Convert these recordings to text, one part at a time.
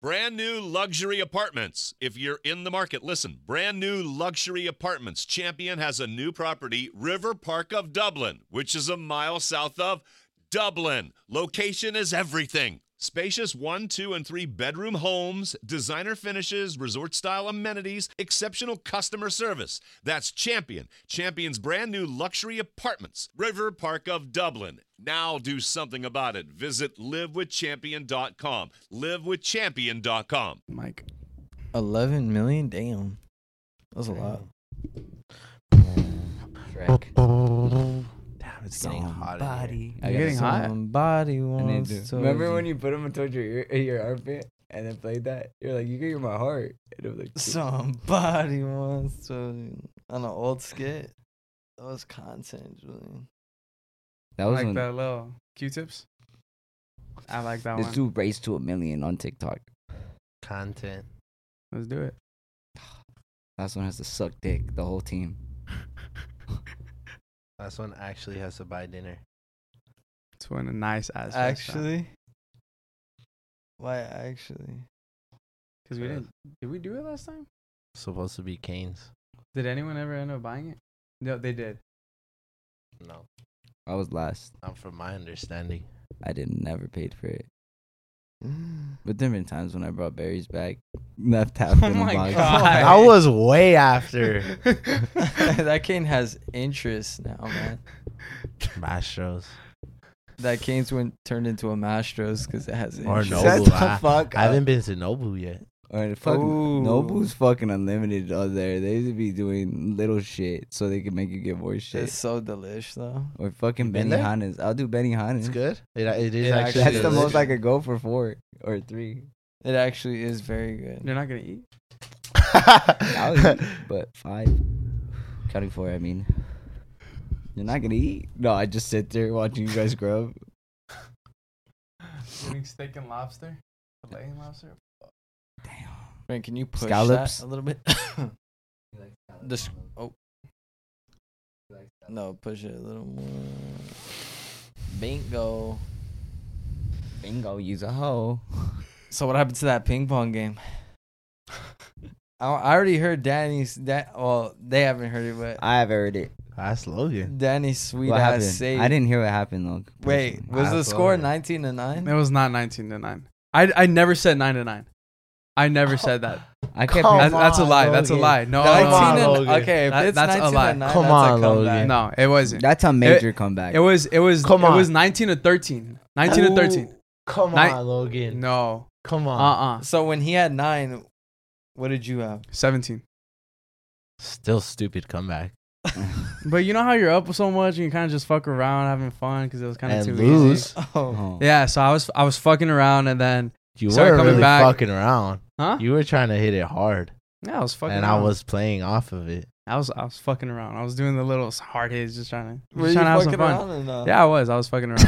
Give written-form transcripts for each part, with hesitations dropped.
Brand new luxury apartments. If you're in the market, listen. Brand new luxury apartments. Champion has a new property, River Park of Dublin, which is a mile south of Dublin. Location is everything. Spacious 1, 2, and 3 bedroom homes, designer finishes, resort-style amenities, exceptional customer service. That's Champion. Champion's brand new luxury apartments. River Park of Dublin. Now do something about it. Visit livewithchampion.com. Livewithchampion.com. Mike. 11 million? Damn. That was a lot. Shrek. Damn, it's getting hot in here. You're getting hot? Somebody wants to. Remember when you put them towards your armpit and then played that? You're like, you can hear my heart. And it was like, Somebody wants to. On an old skit. That was content, Julian. that was like when that little Q-tips. I like that this one. dude raced to 1 million on TikTok. Content. Let's do it. Last one has to suck dick, the whole team. Last one actually has to buy dinner. It's one a nice ass. Actually? Why actually? Because we didn't. Did we do it last time? Supposed to be Cane's. Did anyone ever end up buying it? No, they did. No, I was last. from my understanding. I never paid for it. But there have been times when I brought berries back, left half in the my box. God. That was way after That cane has interest now, man. Mastros That cane's turned into a Mastros because it has or interest. Nobu. Shut the fuck I up. haven't been to Nobu yet. Or fucking Ooh. Nobu's fucking unlimited out there. They used to be doing little shit so they can make you get more shit. It's so delish though. Or fucking You been there? Benihana's. I'll do Benihana's. It's good. It is It actually. That's the delicious. most I could go for 4 or 3. It actually is very good. You're not gonna eat. I'll eat, but 5. Counting 4, I mean. You're not gonna eat? No, I just sit there watching you guys grow up. Eating steak and lobster. Filet and lobster. Damn. Man, can you push Scallops? that a little bit? Oh. No, push it a little more. Bingo. Bingo, use a hoe. So what happened to that ping pong game? I already heard Danny's. Well, they haven't heard it, but I have heard it. That's Logan. Danny's sweet What ass happened? save. I didn't hear what happened though. Wait, was the That's score Logan. 19-9? It was not 19-9. I never said 9-9. I never said that. I kept Come hearing That's a on, lie. That's a Logan. lie. No, Come no, on, no, no. Logan. Okay, if That- it's that's a lie. 19-9, Come that's on, a comeback. Logan. No, it wasn't. that's a major comeback. It was. Come on. 19-13. 19-13. Come Ni- on, Logan. No. Come on. So when he had 9, what did you have? 17. Still stupid comeback. But you know how you're up so much and you kind of just fuck around having fun because it was kind of And too lose. easy. Oh, Yeah, so I was fucking around and then You Started were coming really back. fucking around. huh? You were trying to hit it hard, Yeah, I was fucking. and around. I was playing off of it. I was fucking around. I was doing the little hard hits, just trying to were you have some fucking fun. around or not? Yeah, I was fucking around.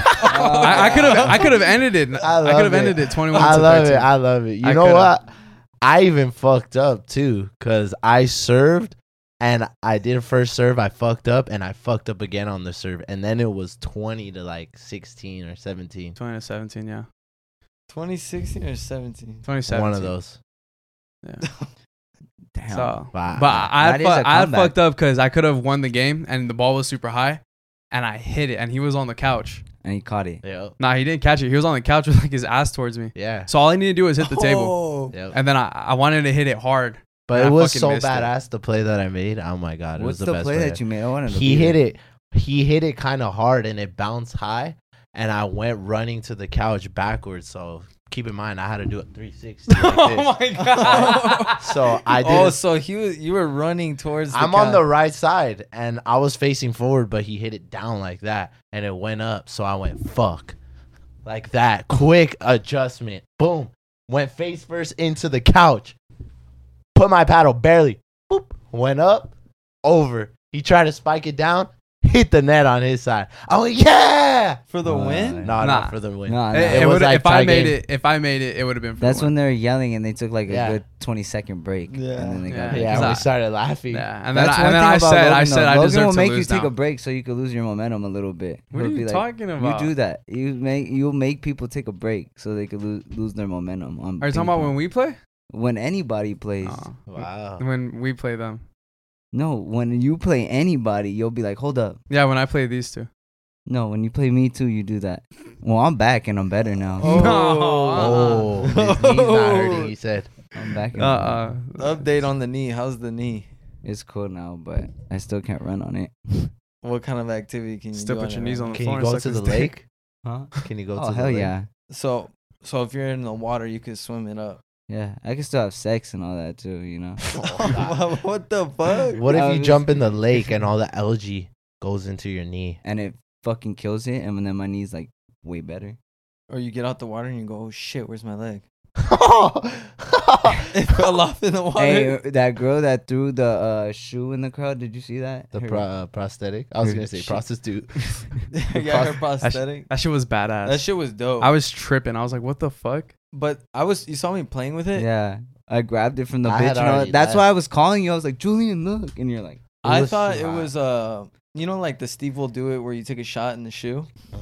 I could have ended it. I love could have it. ended it 21 I to love 13. it. I love it. You I know coulda. what? I even fucked up too, cause I served, and I did first serve. I fucked up, and I fucked up again on the serve, and then it was 20 to like 16 or 17. 20 to 17, yeah. 2016 or 17? 2017. One of those. Yeah. Damn. So, Wow. but I That is a I comeback. fucked up because I could have won the game and the ball was super high, and I hit it, and he was on the couch. And he caught it. Yep. Nah, he didn't catch it. He was on the couch with like his ass towards me. Yeah. So all I needed to do was hit the table, Oh. Yep. and then I wanted to hit it hard. But and it I was fucking so missed it. badass the play that I made. Oh my god, it What's was the, the best play that you made? I wanted to He be hit there. it. He hit it kind of hard, and it bounced high, and I went running to the couch backwards. So keep in mind, I had to do a 360. Like Oh this. my god! So I did. Oh, so you were running towards the I'm on the couch. right side, and I was facing forward, but he hit it down like that, and it went up. So I went fuck, like that. Quick adjustment. Boom. Went face first into the couch. Put my paddle barely. Boop. Went up. Over. He tried to spike it down. Hit the net on his side. I went, yeah. Yeah. For the win? No, Nah. not for the win. No, no. It was would, like if I made gigantic. it, it would have been. For That's the when win. they were yelling and they took like a Yeah. good 20-second break. Yeah. And then they got Yeah. back. Yeah, Cause we I- started laughing. Yeah, and then That's I, one and then thing I about said, Logan, I though. said, I Logan deserve will to make lose you take now. a break so you could lose your momentum a little bit. What He'll are be you like, talking about? You do that. You'll make people take a break so they could lose their momentum. On Are you talking about when we play? when anybody plays? Oh. Wow. When we play them. No, when you play anybody, you'll be like, hold up. Yeah, when I play these two. No, when you play me too, you do that. Well, I'm back and I'm better now. Oh, his knee's not hurting. He said. I'm back. And Update on the knee. How's the knee? It's cool now, but I still can't run on it. What kind of activity can you Still do put on your it knees right on the Can floor you and go suck to the his dick. lake? Huh? Can you go Oh to hell the lake? yeah, now? So if you're in the water, you could swim it up. yeah. I can still have sex and all that too. You know. What the fuck? What if I you was- jump in the lake and all the algae goes into your knee? And it fucking kills it, and then my knee's like way better. Or you get out the water and you go, oh shit, where's my leg? Oh, It fell off in the water. Hey, that girl that threw the shoe in the crowd, did you see that? the Her- prosthetic. I was her gonna say shit. prostitute. Yeah, her prosthetic. That shit was badass. That shit was dope. I was tripping. I was like, what the fuck? But you saw me playing with it? Yeah, I grabbed it from the I bitch. had And all already that. That's left. why I was calling you. I was like, Julian, look, and you're like, I was thought too it hot. was you know, like the Steve will do it where you take a shot in the shoe.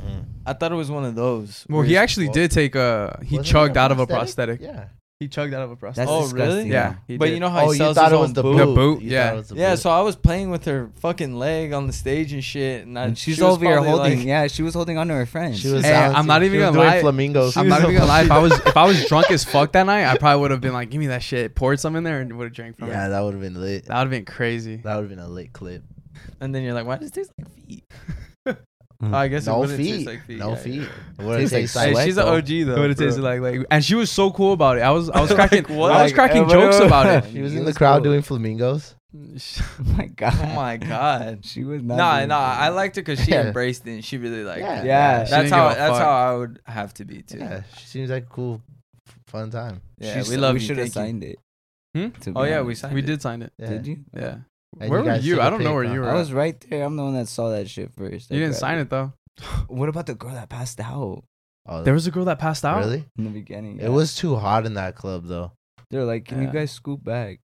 I thought it was one of those. Well, where he it's- actually did take he Wasn't chugged it a out of a prosthetic. Yeah. He chugged out of a prosthetic. that's Oh, really? disgusting. Yeah. He But did. you know how Oh, he you sells thought his it was own the boot? The boot. boot, You yeah. thought it was the Yeah, boot. so I was playing with her fucking leg on the stage and shit, And she's she was over here probably holding. like- yeah, she was holding on to her friend. She was. Hey, I'm balancing. not even She was gonna doing lie. Flamingos. I'm not even gonna lie. If I was drunk as fuck that night, I probably would have been like, give me that shit. Poured some in there and would have drank from Yeah, it. that would have been lit. That would have been crazy. That would have been a lit clip. And then you're like, why does it taste like feet? Mhm. Oh, I guess it No wouldn't feet. taste like feet. No yeah, feet. yeah. What Tastes it like taste sweat. Hey, like? she's an though. OG though. What it bro. tasted like, and she was so cool about it. I was cracking, what? I was cracking jokes about it. She was in It the was crowd cool. doing flamingos. Oh my god. Oh my god. She was not. Nah, doing nah. that. I liked her because she Yeah. embraced it. And she really liked Yeah. it. Yeah, She That's didn't how. give a That's fuck. how I would have to be too. Yeah, she seems like a cool, fun time. Yeah, She we s- love We you. should have Thank you. signed it. Hmm? to be Oh yeah, we honest. signed We it. did sign it. Yeah. Did you? Yeah. And Where were guys you? took I a don't know where pic, you huh? were. I was right there. I'm the one that saw that shit first. You didn't sign it though. What about the girl that passed out Oh, There was a girl that passed out. really? in the beginning? It was too hot in that club though. They're like, can you Yeah. guys scoot back?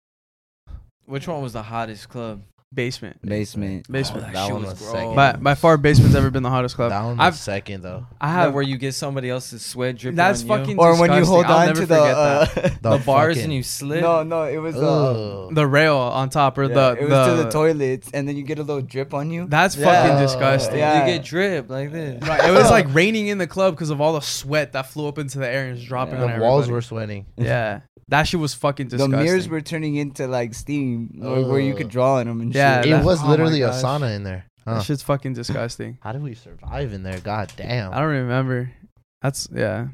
Which one was the hottest club? Basement. Basement. Basement. that that shit one was was gross. second. By far, basement's ever been the hottest club. That one was I've- second though. I Yeah, have. where you get somebody else's sweat dripping That's on fucking. Or when you disgusting. hold I'll on never to forget that. the bars fucking- and you slip. no, it was Ugh. The rail on top or yeah, the it was to the toilets, and then you get a little drip on you. That's Yeah. fucking disgusting. Yeah. You get drip like this. Right, it was like raining in the club because of all the sweat that flew up into the air and was dropping Yeah. on The everybody. walls were sweating. Yeah, that shit was fucking The disgusting. mirrors were turning into like steam, where you could draw on them and Yeah, shit. It that- was oh my literally a gosh. sauna in there. Huh. That shit's fucking disgusting. How did we survive in there? God damn. I don't remember. That's yeah.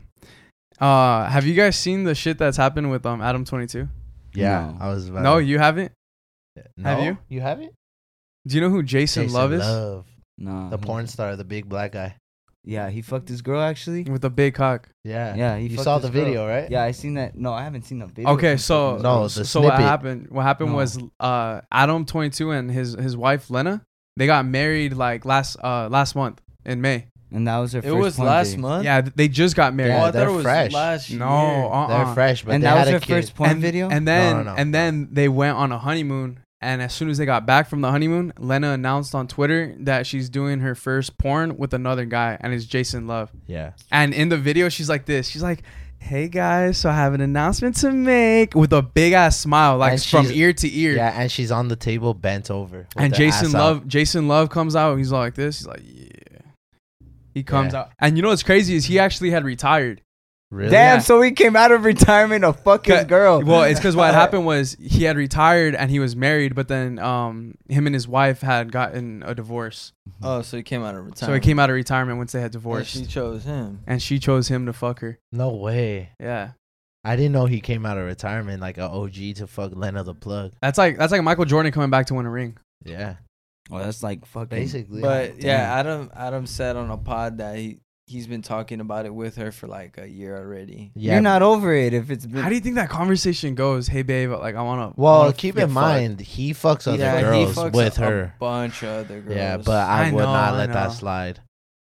Have you guys seen the shit that's happened with Adam 22? Yeah, No. I was about No, to- you haven't. No? have you? You haven't? Do you know who Jason, Love is? Love. No, The porn star, the big black guy. Yeah, he fucked his girl actually. With the big cock. Yeah. Yeah, he You fucked saw his the girl. video, right? Yeah, I seen that. No, I haven't seen the video. Okay, from so fucking his No, girl. the so what snippet. happened? What happened No. was Adam 22 and his wife Lena, they got married like last month in May. And that was her It first was porn last date. month. Yeah, they just got married. Oh, Yeah, I thought they're it was fresh. last year. No, They're fresh, but And they that had was a her kid. first porn video. And then No. and then they went on a honeymoon. And as soon as they got back from the honeymoon, Lena announced on Twitter that she's doing her first porn with another guy, and it's Jason Love. Yeah. And in the video, she's like this. She's like, "Hey guys, so I have an announcement to make," with a big ass smile, like And from she's- ear to ear. Yeah, and she's on the table bent over. with And her Jason ass out. Love comes out. He's all like this. He's like, yeah. He comes Yeah. out, and you know what's crazy is he actually had retired. Really? Damn, Yeah. so he came out of retirement to fuck his girl. Well, it's because what happened was he had retired and he was married, but then him and his wife had gotten a divorce. Oh, so he came out of retirement. So he came out of retirement once they had And divorced, she chose him. and she chose him to fuck her. No way. Yeah, I didn't know he came out of retirement like a OG to fuck Lena the Plug. that's like Michael Jordan coming back to win a ring. Yeah. Oh, that's like fucking. Basically. But Damn. yeah, Adam said on a pod that he's been talking about it with her for like a year already. Yeah. You're not over it if it's been. How do you think that conversation goes? Hey babe, like I wanna. Well, keep in mind, he fucks other Yeah, he girls fucks with a her. bunch of other girls. Yeah, but I I would know, not I let that know. slide.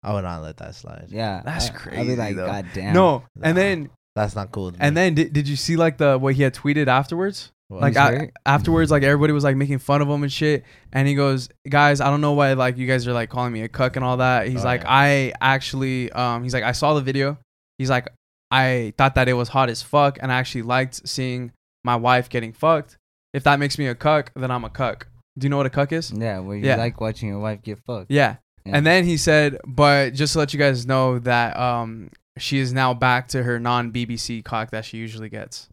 I would not let that slide. Yeah, That's I'd be crazy, like, though. God damn. No, Nah. and then That's not cool. To and me. then did you see like the what he had tweeted afterwards? What? Like He's hurt? afterwards, like everybody was like making fun of him and shit. And he goes, guys, I don't know why like you guys are like calling me a cuck and all that. He's Oh, like, yeah. I actually, he's like, I saw the video. He's like, I thought that it was hot as fuck, and I actually liked seeing my wife getting fucked. If that makes me a cuck, then I'm a cuck. Do you know what a cuck is? Yeah, where you Yeah. like watching your wife get fucked. Yeah. Yeah. And then he said, but just to let you guys know that she is now back to her non-BBC cock that she usually gets.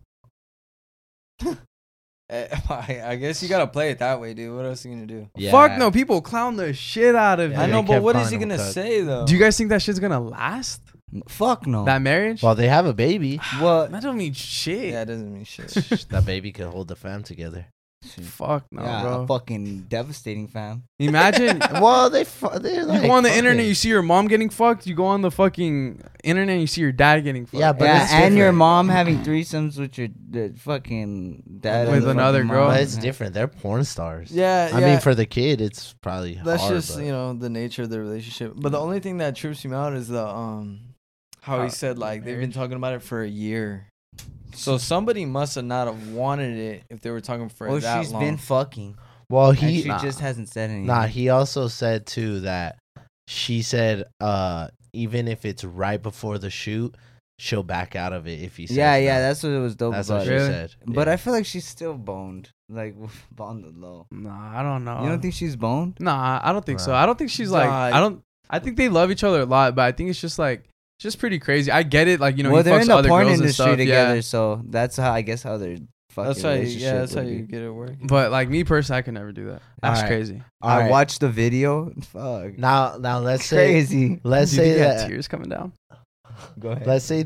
I guess you gotta play it that way, dude. What else are you gonna do? Yeah. Fuck no, people clown the shit out of Yeah, I it. they know, but kept what is calling he him gonna cuck. say though? Do you guys think that shit's gonna last? Fuck no. That marriage? Well, they have a baby. What? That don't mean shit. Yeah, it doesn't mean shit. That baby could hold the fam together. Fuck no, Yeah, bro. a fucking devastating fam. Imagine Well, they're you like, go on the fuck internet, it. you see your mom getting fucked. You go on the fucking internet, you see your dad getting fucked. Yeah, but yeah, it's and your different. mom having threesomes with your the fucking dad With and the another fucking girl. mom. But it's different. They're porn stars. Yeah, I yeah. mean, for the kid, it's probably That's hard, just but- you know the nature of the relationship. But the only thing that trips me out is the how he said like they've been marriage. talking about it for a year. So somebody must have not have wanted it if they were talking for Or that she's long. been fucking. Well, And he she just hasn't said anything. nah. He also said too that she said even if it's right before the shoot, she'll back out of it if he says yeah, no. that's what it was dope That's about what it. she Really? said. But Yeah. I feel like she's still boned. Like on the low. Nah, I don't know. You don't think she's boned? Nah, I don't think so. Nah. I don't think she's like. I think they love each other a lot, but I think it's just like just pretty crazy. I get it, like you know, well, he they're fucks in the other porn girls and industry stuff, together, yeah. so that's how I guess how their fucking That's how you, relationship yeah, that's how would you be. get it working. But like me personally, I could never do that. That's Alright. crazy. All I right. watched the video. Fuck. Now let's say Crazy. let's Do you say think you had that tears coming down. Go ahead. let's say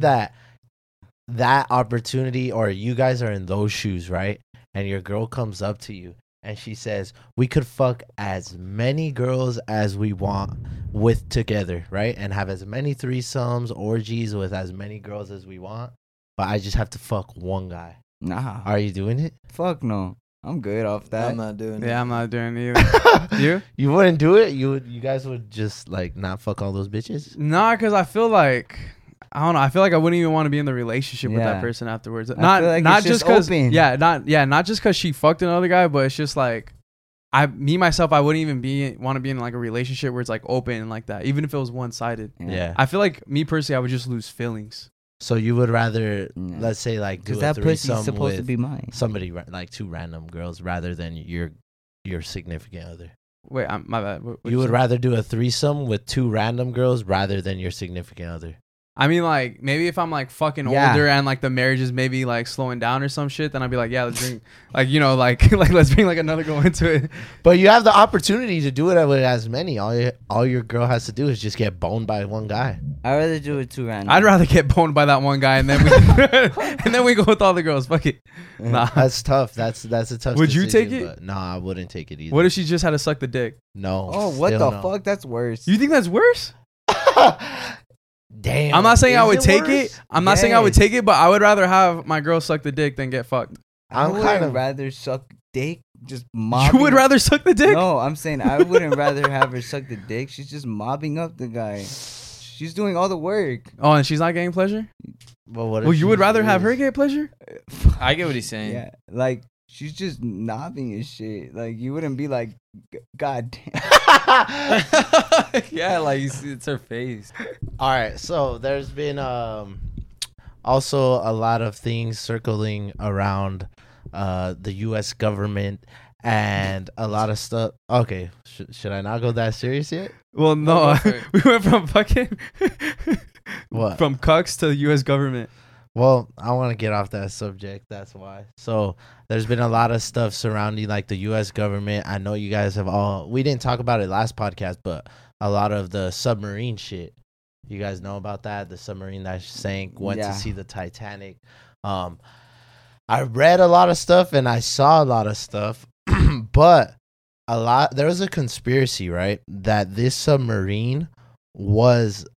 that opportunity, or you guys are in those shoes, right? And your girl comes up to you and she says, "We could fuck as many girls as we want with together, right? And have as many threesomes, orgies with as many girls as we want. But I just have to fuck one guy." Nah. Are you doing it? Fuck no. I'm good off that. I'm not doing it. Yeah, I'm not doing it either. You? You wouldn't do it? You guys would just like not fuck all those bitches? Nah, because I feel like I don't know. I feel like I wouldn't even want to be in the relationship with that Yeah. person afterwards. I Not feel like not it's just just because open. not just because she fucked another guy, but it's just like me myself. I wouldn't even want to be in like a relationship where it's like open and like that, even if it was one sided. Yeah. I feel like me personally, I would just lose feelings. So you would rather, Yeah. let's say, like do Because a that pussy's threesome supposed to with be mine. somebody like two random girls rather than your significant other. Wait, my bad. What You would say? rather do a threesome with two random girls rather than your significant other. I mean, like maybe if I'm like fucking Yeah. older and like the marriage is maybe like slowing down or some shit, then I'd be like, yeah, let's bring like you know like like let's bring like another girl into it. But you have the opportunity to do it with as many. All your girl has to do is just get boned by one guy. I'd rather do it too random. I'd rather get boned by that one guy and then we and then we go with all the girls. Fuck it. Nah. That's tough. That's a tough. Would you decision, take it? but No, I wouldn't take it either. What if she just had to suck the dick? No. Oh, what still the no. fuck? That's worse. You think that's worse? Damn. I'm not saying I is would it take worse? it. I'm not saying I would Yes. take it, but I would rather have my girl suck the dick than get fucked. I I'm would kind of. rather suck dick. Just You mobbing. would rather suck the dick? No, I'm saying I wouldn't rather have her suck the dick. She's just mobbing up the guy. She's doing all the work. Oh, and she's not getting pleasure? Well, what if Well, you would she's rather have her loose? get pleasure? I get what he's saying. Yeah, like she's just knobbing his shit. Like you wouldn't be like, God damn. Yeah, like you see, it's her face. All right, so there's been also a lot of things circling around the U.S. government and a lot of stuff. Okay, should I not go that serious yet? Well, No, no. go for it. We went from fucking What? from cucks to the U.S. government. Well, I want to get off that subject. That's why. So there's been a lot of stuff surrounding like the U.S. government. I know you guys have all. We didn't talk about it last podcast, but a lot of the submarine shit. You guys know about that? The submarine that sank, went Yeah. to see the Titanic. I read a lot of stuff and I saw a lot of stuff, but there was a conspiracy, right? That this submarine was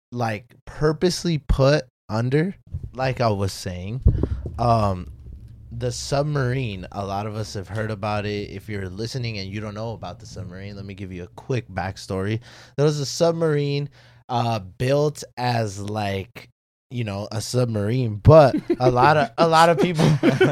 like purposely put under, like I was saying. the submarine, a lot of us have heard about it. If you're listening and you don't know about the submarine, let me give you a quick backstory. There was a submarine built as like, you know, a submarine, but a lot of people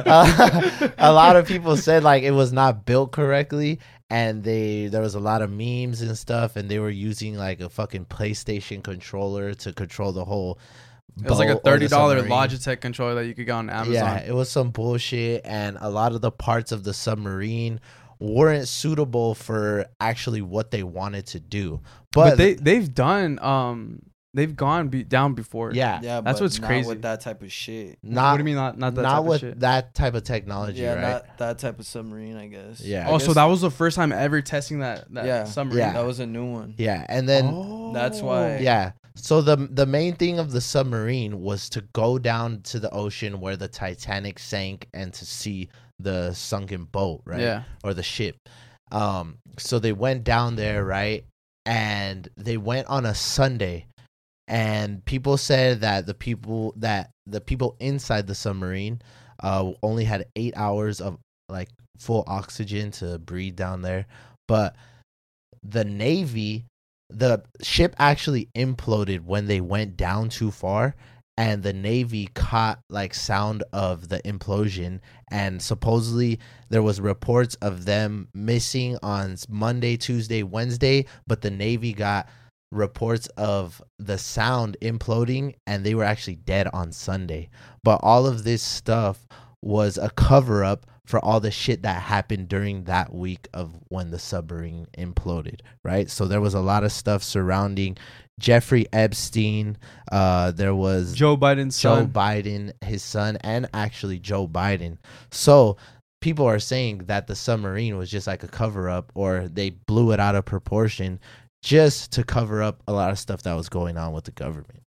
a lot of people said like it was not built correctly, and there was a lot of memes and stuff, and they were using like a fucking PlayStation controller to control the whole. It was like a boat or the $30 submarine. Logitech controller that you could get on Amazon. Yeah, it was some bullshit, and a lot of the parts of the submarine weren't suitable for actually what they wanted to do. But they've done they've gone down before. yeah, Yeah, That's but what's not crazy. with that type of shit. not What do you mean not that type of with shit? that type of technology, Yeah, right? not that type of submarine, I guess. Yeah. Oh, I so guess that was the first time ever testing that Yeah. submarine. Yeah. that was a new one. Yeah, and then Oh. That's why- yeah. So the main thing of the submarine was to go down to the ocean where the Titanic sank and to see the sunken boat, right? Yeah. Or the ship. So they went down there, right? And they went on a Sunday, and people said that the people inside the submarine only had 8 hours of like full oxygen to breathe down there, but the Navy, the ship actually imploded when they went down too far, and the Navy caught like sound of the implosion, and supposedly there was reports of them missing on Monday, Tuesday, Wednesday, but the Navy got reports of the sound imploding, and they were actually dead on Sunday. But all of this stuff was a cover up for all the shit that happened during that week of when the submarine imploded, right? So there was a lot of stuff surrounding Jeffrey Epstein. There was Joe Biden's Joe son. Biden, his son, and actually Joe Biden. So people are saying that the submarine was just like a cover up, or they blew it out of proportion just to cover up a lot of stuff that was going on with the government.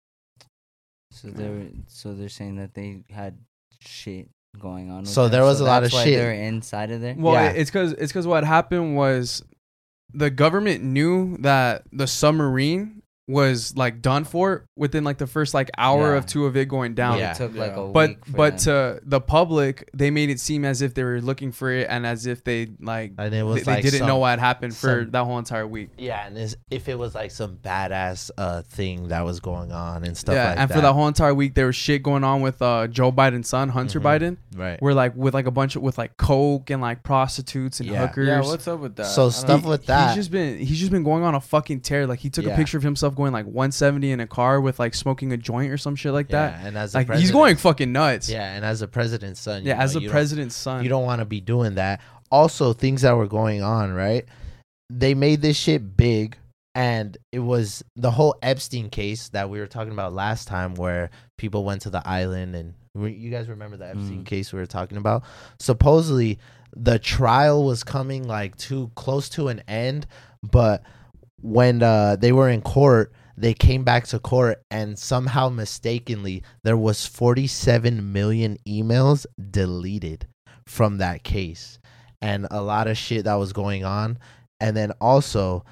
So they're saying that they had shit going on. With So them, there was a lot of that's why shit. They're inside of there. Well, Yeah. it's because what happened was the government knew that the submarine was like done for within like the first like hour Yeah. of two of it going down. Yeah. It took like a But week. For but them. to the public, they made it seem as if they were looking for it and as if they like And it was they like didn't know some- what had happened for some- that whole entire week. Yeah, and if it was like some badass thing that was going on and stuff Yeah, like and that. for that whole entire week, there was shit going on with Joe Biden's son, Hunter Mhm. Biden, right. where like with like a bunch of with like coke and like prostitutes and Yeah. hookers. Yeah, what's up with that? So I don't stuff know. with that. He's just been going on a fucking tear. Like he took a Yeah. picture of himself going like 170 in a car with like smoking a joint or some shit like that. Yeah, and as a Like he's president- going fucking nuts. Yeah, and as a president's son. Yeah, you know, as a you don't- president's son. You don't want to be doing that. Also, things that were going on, right? They made this shit big, and it was the whole Epstein case that we were talking about last time, where people went to the island, and you guys remember the Epstein case we were talking about? Supposedly, the trial was coming like too close to an end, but when they were in court, they came back to court, and somehow mistakenly there was 47 million emails deleted from that case, and a lot of shit that was going on. And then also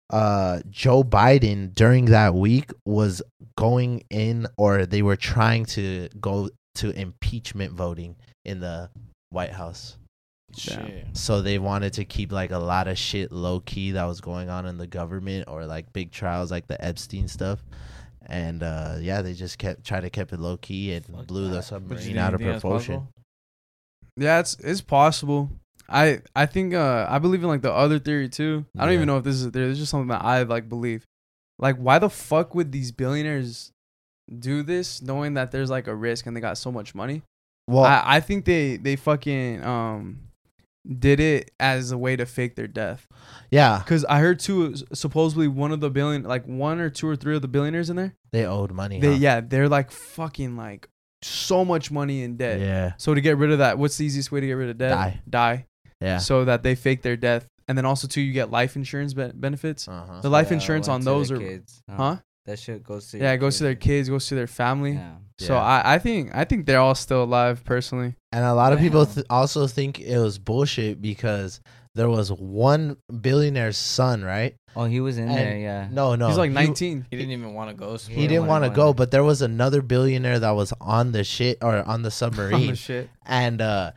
Joe Biden during that week was going in, or they were trying to go to impeachment voting in the White House. Shit. So they wanted to keep like a lot of shit low key that was going on in the government, or like big trials like the Epstein stuff. And yeah, they just kept it low key and Fuck blew the that. But submarine you out of think that's proportion. possible? Yeah, it's possible. I think I believe in like the other theory too. I don't Yeah. even know if this is a theory. It's just something that I like believe. Like, why the fuck would these billionaires do this, knowing that there's like a risk and they got so much money? Well, I think they fucking did it as a way to fake their death. yeah, Because I heard too, supposedly one of the like 1 or 2 or 3 of the billionaires in there, they owed money. huh? they're like fucking like so much money in debt. Yeah, So to get rid of that, what's the easiest way to get rid of debt? Die. yeah. So that they fake their death, and then also too, you get life insurance benefits. Uh-huh. The life Yeah, insurance went on to those the are, kids. huh? That shit goes to Yeah, it goes to their kids, goes to their family. Yeah. So Yeah. I think they're all still alive personally. And a lot of people Damn. also think it was bullshit because there was one billionaire's son, right? Oh, he was in And- there. Yeah. No, He's like 19. He didn't even want to go. He didn't want to go, but there was another billionaire that was on the shit, or on the On submarine, the shit. and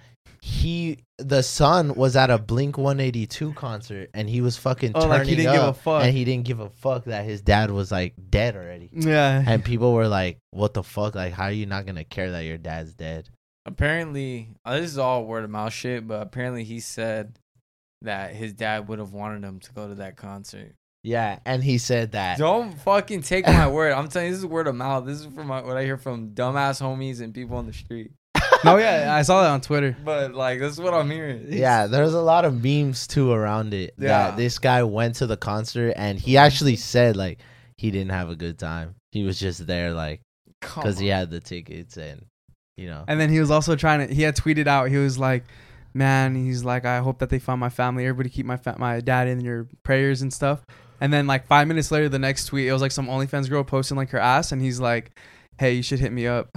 the son was at a Blink 182 concert and he was fucking Oh, turning like he didn't give a up, fuck. and he didn't give a fuck that his dad was like dead already. Yeah. And people were like, "What the fuck? Like, how are you not gonna care that your dad's dead?" Apparently, this is all word of mouth shit, but apparently he said that his dad would have wanted him to go to that concert. Yeah, and he said that. Don't fucking take my word. I'm telling you, this is word of mouth. This is from what I hear from dumbass homies and people on the street. No, yeah, I saw that on Twitter. But like, this is what I'm hearing. Yeah, there's a lot of memes too around it. Yeah. That this guy went to the concert and he actually said like he didn't have a good time. He was just there like because he had the tickets and you know. And then he was also he had tweeted out, he was like, man, he's like, I hope that they find my family. Everybody keep my dad in your prayers and stuff. And then like 5 minutes later, the next tweet, it was like some OnlyFans girl posting like her ass. And he's like, hey, you should hit me up.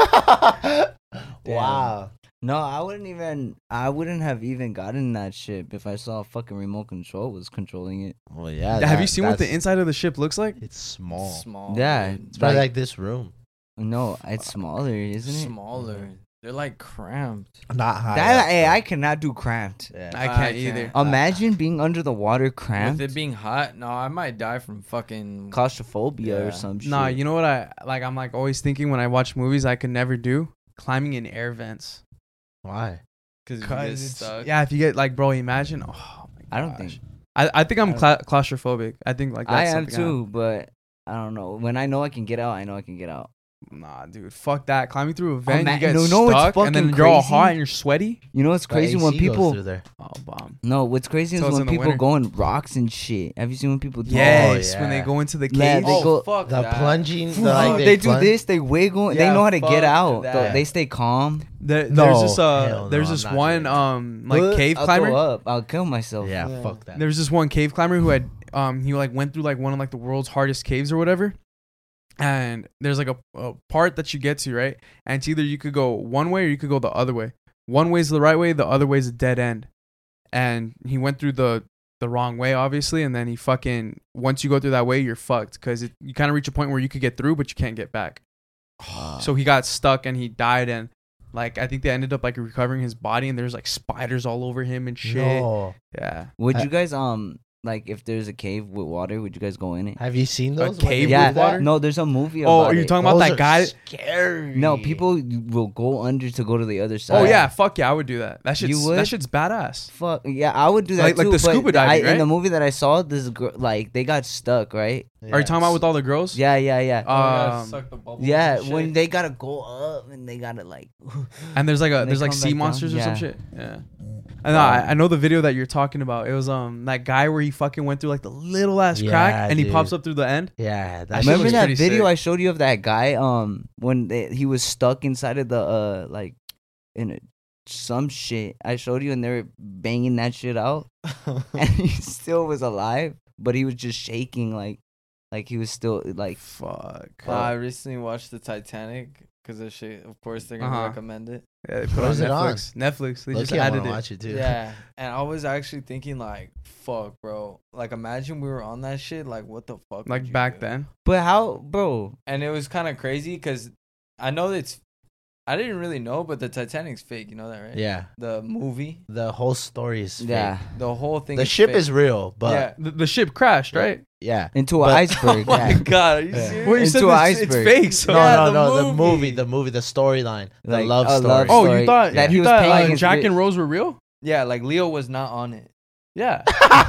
Wow. No, I wouldn't have even gotten that ship if I saw a fucking remote control was controlling it. Well, yeah. Have you seen what the that's- inside of the ship looks like? It's small. Small. Yeah, dude. It's probably like this room. No, it's smaller, isn't it? Smaller. They're like cramped. Not high. That up, hey, though. I cannot do cramped. Yeah. I can't either. Imagine being under the water cramped, With it being hot, no, I might die from fucking. claustrophobia Yeah. or some shit. Nah, you know what I'm like always thinking when I watch movies I could never do? Climbing in air vents. Why? Because you Cause get it's- stuck. yeah, if you get like, bro, imagine. Oh my I don't gosh. think I think I'm claustrophobic. I think like I that's am something too, but I don't know. When I know I can get out, I know I can get out. Nah, dude, fuck that. Climbing through a vent, you get no, what's stuck, and then fucking you're all crazy? hot and you're sweaty. You know what's crazy The when AC goes people through there. Oh, bomb. no, what's crazy is Till it's when in the people winter. go in rocks and shit. Have you seen when people do Yes, yeah. when they go into the Yeah, cave. they Oh, go- fuck The that. plunging. The, that? like, They do plunge- this, they wiggle, they Yeah, know how to get fuck out. that. They stay calm. There's No, this hell no, there's I'm this not one doing that. like cave I'll climber. throw up. I'll kill myself. Yeah, fuck that. There was this one cave climber who had he like went through like one of like the world's hardest caves or whatever. And there's like a part that you get to, right? And it's either you could go one way or you could go the other way. One way's the right way, the other way's a dead end. And he went through the wrong way, obviously, and then he fucking once you go through that way, you're fucked because you kind of reach a point where you could get through, but you can't get back. So he got stuck and he died, and like I think they ended up like recovering his body, and there's like spiders all over him and shit. No. Yeah. Would you guys like if there's a cave with water, would you guys go in it? Have you seen those? when cave they with do Yeah, water? no, there's a movie Oh, about are you it. talking about Those that are guy? Scary. No, people will go under to go to the other side. Oh yeah, fuck yeah, I would do that. That You shit's would? that shit's badass. Fuck yeah, I would do that Like too. the but scuba diving, In right? the movie that I saw, this girl, like they got stuck, right? Are you talking about with all the girls? Yeah. Oh, you gotta Um, suck the bubbles Yeah, and shit. when they gotta go up and they gotta like. And there's like They there's like come sea back down? monsters or some Yeah. shit. Yeah. I know, I know the video that you're talking about. It was that guy where he fucking went through like the little ass crack Yeah, and he dude. pops up through the end. Yeah, that I shit Remember was that pretty video sick. I showed you of that guy? When he was stuck inside of the like in some shit. I showed you, and they were banging that shit out, and he still was alive, but he was just shaking like he was still like. Fuck. I recently watched the Titanic because of shit. Of course, they're gonna Uh-huh. recommend it. Yeah, they put What on is it on? Netflix. Netflix. They just Look, I added wanna it. watch it too. Yeah, and I was actually thinking like, fuck, bro. Like, imagine we were on that shit. Like, what the fuck? would Like you back do? then. But how, bro? And it was kind of crazy because I know it's. I didn't really know, but the Titanic's fake. You know that, right? Yeah, The movie, the whole story is fake. Yeah, the whole thing. The ship fake. is real, but Yeah. The ship crashed, right? yeah. into an But- iceberg. Oh my yeah. god, are you Yeah. serious? Well, you said Into an it's iceberg. fake. So. No, Yeah, no, the no. movie. The movie, the storyline, the Like, love a story. love Oh, story you thought that you he was thought, paying his Jack bi- and Rose were real? Yeah, like Leo was not on it. Yeah.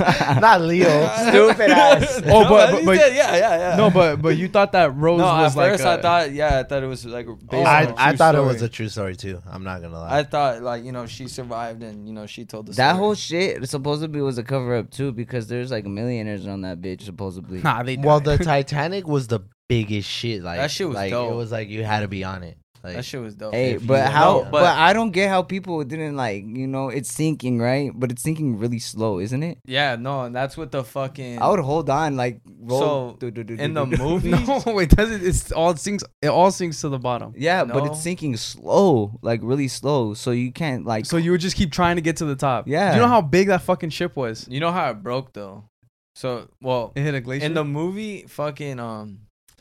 Not Leo. Stupid ass. Oh, but- he but- said, yeah. No, but you thought that Rose no, was at like first I thought it was like based I, on a I true thought it story. was a true story too. I'm not gonna lie. I thought like she survived and she told the That story. whole shit supposedly was a cover up too, because there's like millionaires on that bitch supposedly. Nah, they Well, died. the Titanic was the biggest shit. Like That shit was like, dope. It was like you had to be on it. Like that shit was dope. Hey, If but you how? know, But, but- I don't get how people didn't like. It's sinking, right? But it's sinking really slow, isn't it? Yeah, no, and that's what the fucking. I would hold on, like roll. So, in the movie, no, it doesn't. It all sinks to the bottom. Yeah, but No. it's sinking slow, like really slow. So you can't like. So you would just keep trying to get to the top. Yeah. Do you know how big that fucking ship was? you know how it broke though. So It hit a glacier. in the movie, fucking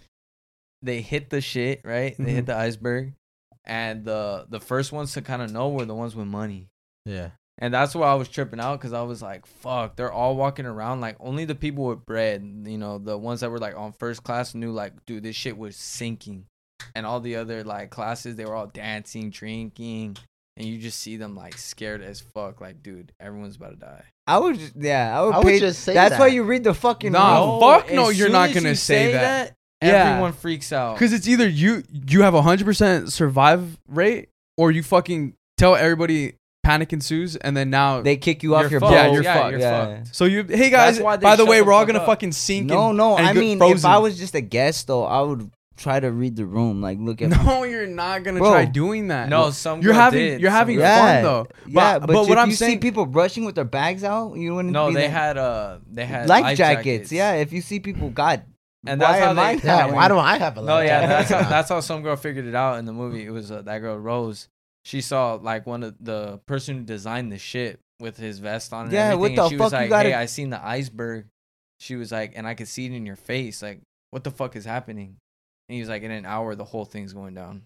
they hit the shit right. They hit the iceberg, and the first ones to kind of know were the ones with money. Yeah. And that's why I was tripping out because I was like, fuck, they're all walking around. Like, only the people with bread, you know, the ones that were like on first class knew, like, dude, this shit was sinking. And all the other like classes, they were all dancing, drinking. And you just see them like scared as fuck. Like, dude, everyone's about to die. I would I would just say that's that. why you read the fucking Nah, room. fuck no, as you're soon not as gonna you say that. Yeah. Everyone freaks out. Because it's either you have a 100% survive rate, or you fucking tell everybody panic ensues, and then now They kick you off You're your fucked. boat. Yeah, you're Yeah, fucked. you're Yeah. fucked. So you, hey guys, That's why they by the shut way, the we're all fuck gonna up. fucking sink. No, and I get mean, if frozen. I was just a guest though, I would try to read the room, like look at. No, you're not gonna Bro. try doing that. No, some you're girl having did. you're having Some fun girl- Yeah, though. yeah, but what if I'm you see saying, people brushing with their bags out, you wouldn't. No, be they like, had life jackets. Yeah, if you see people, God, And why that's how am I they- that Yeah, way? why do I have a No, life yeah, jacket? that's how some girl figured it out in the movie. It was that girl Rose. She saw like one of the person who designed the shit with his vest on. And Yeah, everything, what and the she fuck was you like, gotta- "Hey, I seen the iceberg." She was like, "And I could see it in your face. Like, what the fuck is happening?" And he was like, "In an hour, the whole thing's going down."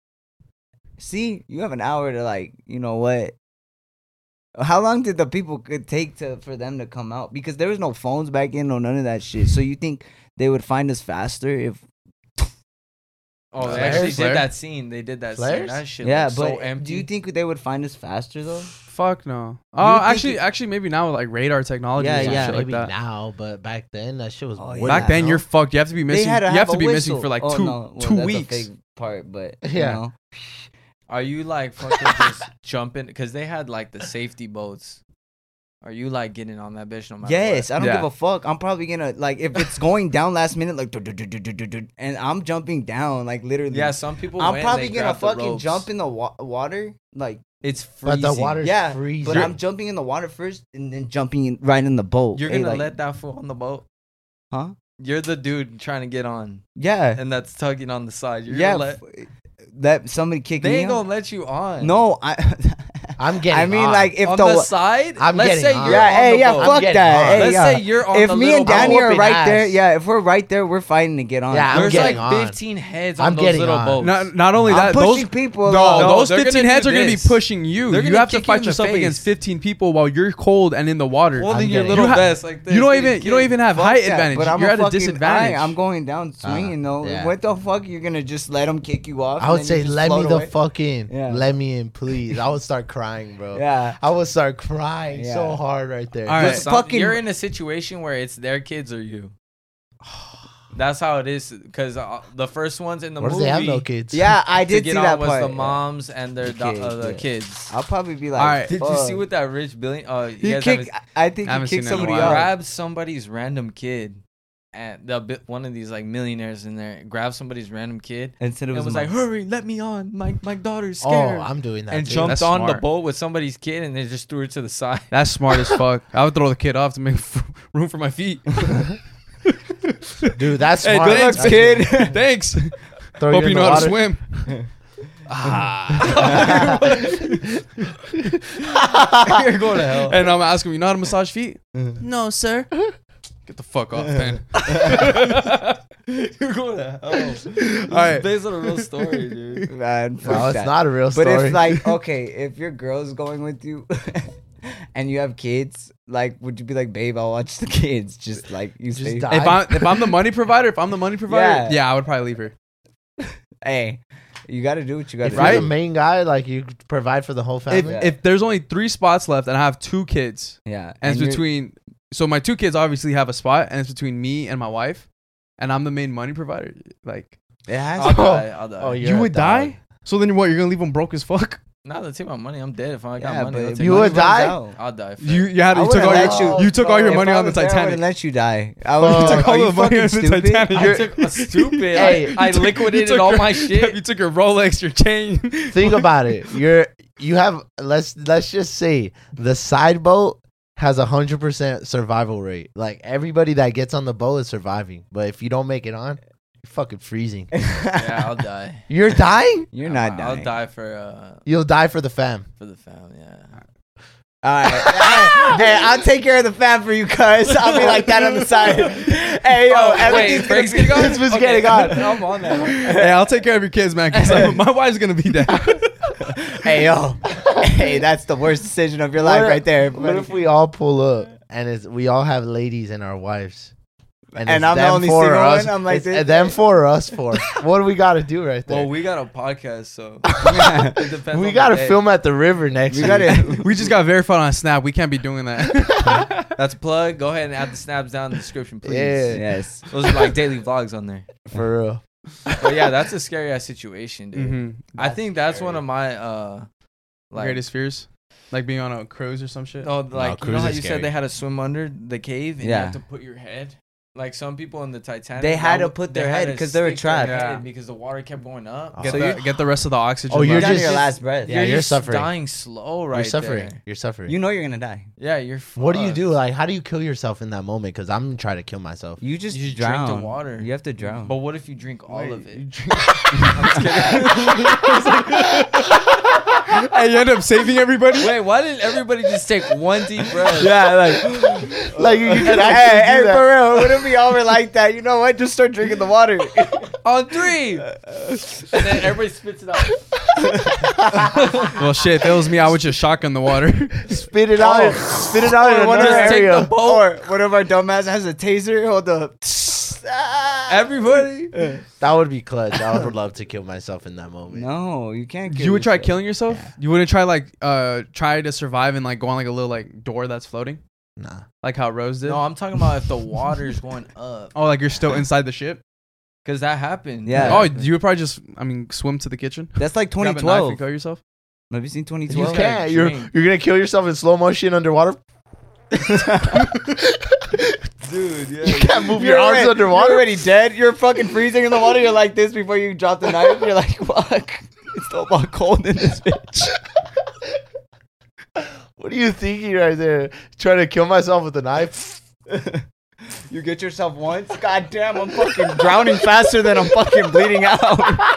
See, you have an hour to like, you know what? How long did the people could take for them to come out? Because there was no phones back then, no none of that shit. So you think they would find us faster if? Oh, they Flares? actually Flare? did that scene. They did that scene. Flares? That shit Yeah, looked but so empty. do you think they would find us faster though? fuck no. You Oh, think actually, maybe now with like radar technology, Yeah, and yeah. shit like Maybe that. now, but back then that shit was. Oh, way yeah. Back then, down. you're fucked. You have to be missing. They had to You have a to be missing whistle. for like Oh, two no. Well, two that's weeks. A fake part, but Yeah. you know. Are you like fucking just jumping? Because they had like the safety boats. Are you like getting on that bitch no matter Yes, what? I don't Yeah. give a fuck. I'm probably gonna like if it's going down last minute, like and I'm jumping down, like literally. Yeah, some people. I'm went, probably they gonna grabbed the fucking ropes. jump in the water, like It's But freezing. the water's yeah. freezing. But I'm jumping in the water first and then jumping right in the boat. You're Hey, gonna like, let that fool on the boat? huh? You're the dude trying to get on, Yeah, and that's tugging on the side. You're yeah. gonna let. That somebody kick They me. ain't out? gonna let you on. No, I'm getting. I mean, on. like if on the the side. I'm let's getting say on. you're yeah, on hey, the yeah, boat. I'm fuck getting that. on. Hey, Let's yeah. say you're on If the me little and Danny boat. are whooping right there, ass. yeah, if we're right there, we're fighting to get on. Yeah, I'm There's getting like on. 15 heads I'm on those getting little on. boats. Not only I'm that, pushing those people. no, No, those they're 15 gonna heads do are gonna be this. pushing you. They're You gonna have to kick you in fight the yourself face. against 15 people while you're cold and in the water. Holding I'm your getting little You ha- vest like this. You don't getting even kicked. have Fuck height that, advantage. but I'm You're a at a fucking- disadvantage. I'm going down swinging though. yeah. What the fuck? You're gonna just let them kick you off? I and would then say, you just let me float the away? fuck in. Yeah. Let me in, please. I would start crying, bro. Yeah. I would start crying Yeah. so hard right there. All right. Just fucking- You're in a situation where it's their kids or you. That's how it is. Because the first ones in the What if movie they have no kids? Yeah, I to did get see on that was part. the moms and their The kids, yeah. kids. I'll probably be like, All right. Did you see fuck. what that rich billion? You He guys kicked? I think I he haven't kicked seen it in a somebody while. out. grabbed somebody's random kid, and one of these like millionaires in there grabbed somebody's random kid And said it and was, was a like, mom. "Hurry, let me on. My daughter's Oh, scared." I'm doing that and too. jumped That's on the smart. boat with somebody's kid, and they just threw it to the side. That's smart as fuck. I would throw the kid off to make room for my feet. Dude, that's Hey, smart. good luck, That's- kid. Thanks. Throw Hope in you the know how to water. swim. You're going to hell. And I'm asking, you know how to massage feet? No, sir. Get the fuck off, man. You're going to hell. This All right. is based on a real story, dude. Man, fuck No, it's that. not a real But story. if like, okay, if your girl's going with you and you have kids, like, would you be like, babe, I'll watch the kids? Just like you Just say, die. If I'm the money provider, Yeah. yeah, I would probably leave her. hey, you got to do what you got if to you're Right? the main guy, like you provide for the whole If, family. Yeah. if there's only 3 spots left and I have 2 kids, Yeah, and it's you're- between, so my 2 kids obviously have a spot, and it's between me and my wife, and I'm the main money provider. Like, it has I'll to. die. I'll die. Oh, you You're a would dog. die? So then what? You're gonna leave them broke as fuck? Nah, they'll take my money. I'm dead if I got Yeah, money. but they'll if take You my would money. runs die? out- I'll die. You I you took wouldn't all let your you- you took all your If money I on the was there, I Titanic. wouldn't let you die. I You would took all are the you money on fucking the stupid? Titanic. I took a stupid. Hey, I You liquidated took all your- my shit. You took your Rolex, your chain. Think about it. You have let's just say the side boat has 100% survival rate. Like everybody that gets on the boat is surviving, but if you don't make it on, you're fucking freezing. Yeah, I'll die. You're dying. You're not I'll dying. die for You'll die for the fam. the family. Yeah. All right. Hey, I'll take care of the fam for you, cuz. I'll be like that on the side. Hey, yo, everything's Frank's gonna be getting on? Christmas getting on. I'm on that. Hey, I'll take care of your kids, man. Because my wife's gonna be there. Hey, yo. Hey, that's the worst decision of your life What- right there. What if we all pull up and we all have ladies and our wives? And it's I'm the them only four single or us. one? I'm like It's this. them four or us four. What do we got to do right there? Well, we got a podcast, so it depends. we on got to the day. film at the river next We week. gotta. We just got verified on Snap. We can't be doing that. That's a plug. Go ahead and add the snaps down in the description, please. Yeah. Yes. Those are like daily vlogs on there. For real. But yeah, that's a scary ass situation, dude. Mm-hmm. I think that's one of my like Greatest fears, like being on a cruise or some shit. no, like you know cruise how is you scary. said they had to swim under the cave and you Yeah. have to put your head. Like some people in the Titanic, They had to that put they their had head to 'cause they were stick their trapped. head Yeah. because the water kept going up. Get, So the, you- get the rest of the oxygen. Oh, you're left. down to just- your last breath. Yeah, you're just suffering. dying slow right You're suffering. there. You're suffering. You know you're gonna die. Yeah, you're. What do you fucked. do? Like, how do you kill yourself in that moment? Because I'm trying to kill myself. You just You just drown. drink the water. You have to drown. But what if you drink all of it? And you end up saving everybody. Wait, why didn't everybody just take one deep breath? yeah, like. Like, you could Hey, actually hey, do that. for real. What if we all were like that? You know what? Just start drinking the water. On 3, and then everybody spits it out. Well, shit. If it was me, I would just shotgun the water. Spit it out. Spit it out in One another of our- area. Take the boat. Or one of our dumbass has a taser. Hold up. Everybody. That would be clutch. I would love to kill myself in that moment. No, you can't. Kill You would try yourself. killing yourself? You wouldn't try try to survive and like go on like a little like door that's floating, Nah. like how Rose did. No, I'm talking about if the water's going up, Oh, like you're still inside the ship. because that happened. Yeah. Oh, you would probably just swim to the kitchen. That's like Grab a knife 2012. and kill yourself. Have you seen You 2012? can't. drink. You're gonna kill yourself in slow motion underwater. Dude, yeah. You can't move your arms underwater. You're already dead. You're fucking freezing in the water. You're like this before you drop the knife. You're like, fuck. It's still about cold in this bitch. What are you thinking right there? Trying to kill myself with a knife? You get yourself once. God damn, I'm fucking drowning faster than I'm fucking bleeding out.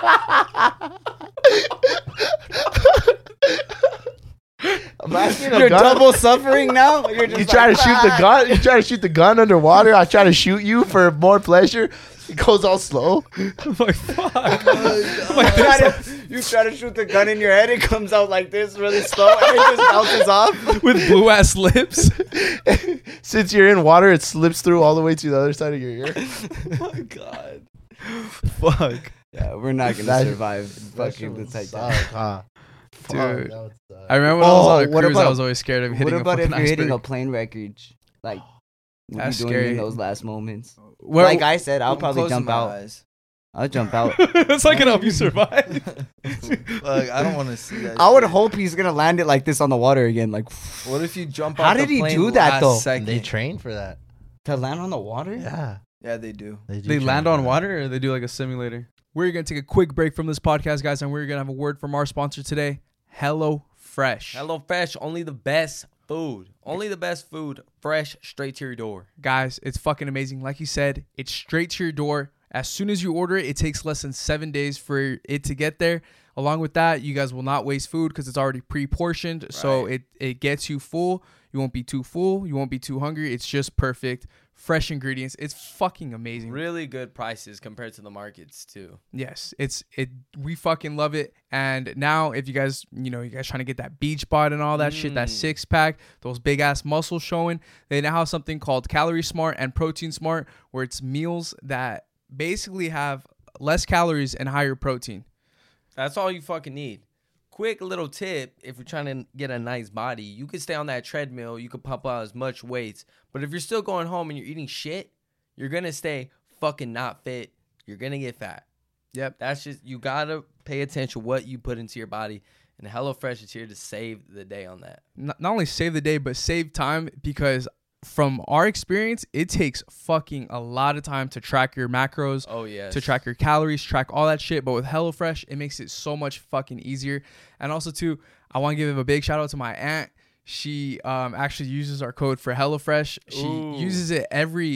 Imagine a You're gun. double suffering now. You're just You try to like, shoot the "Ah." gun. You try to shoot the gun underwater. I try to shoot you for more pleasure. It goes all slow. I'm like, fuck. You try to shoot the gun in your head, it comes out like this really slow and it just bounces off. With blue ass lips. Since you're in water, it slips through all the way to the other side of your ear. Oh my god. Fuck. Yeah, we're not gonna That- survive fucking the Titanic. Huh? Dude. Fuck, that would suck. I remember when I was Oh, on a what cruise, I about- was always scared of hitting What about a if fucking you're hitting a iceberg. plane wreckage? Like, what are you That's doing scary. in those last moments? Where- Like I said, I'll I'm probably closing jump my out. eyes. I'll jump out. That's not gonna help you survive. Fuck, I don't want to see that. I would shit. hope he's gonna land it like this on the water again, like What if you jump? How out the did he plane do that, last though? Second? They train for that. to land on the water. Yeah. Yeah, they do. do They train land for on that. water or they do like a simulator? We're going to take a quick break from this podcast, guys, and we're going to have a word from our sponsor today, Hello Fresh. HelloFresh, only the best food. Only the best food, fresh, straight to your door. Guys, it's fucking amazing. Like you said, it's straight to your door. As soon as you order it, it takes less than 7 days for it to get there. Along with that, you guys will not waste food because it's already pre-portioned. So it gets you full. You won't be too full. You won't be too hungry. It's just perfect. Fresh ingredients. It's fucking amazing. Really good prices compared to the markets too. Yes, we fucking love it. And now if you guys trying to get that beach bod and all that shit, that 6-pack, those big ass muscles showing, they now have something called Calorie Smart and Protein Smart, where it's meals that basically have less calories and higher protein. That's all you fucking need. Quick little tip, if you're trying to get a nice body, you could stay on that treadmill, you could pump out as much weights, but if you're still going home and you're eating shit, you're gonna stay fucking not fit. You're gonna get fat. Yep. That's just, you gotta pay attention what you put into your body, and HelloFresh is here to save the day on that. Not only save the day, but save time, because from our experience, it takes fucking a lot of time to track your macros, Oh yeah. to track your calories, track all that shit. But with HelloFresh, it makes it so much fucking easier. And also too, I want to give a big shout out to my aunt. She actually uses our code for HelloFresh. She uses it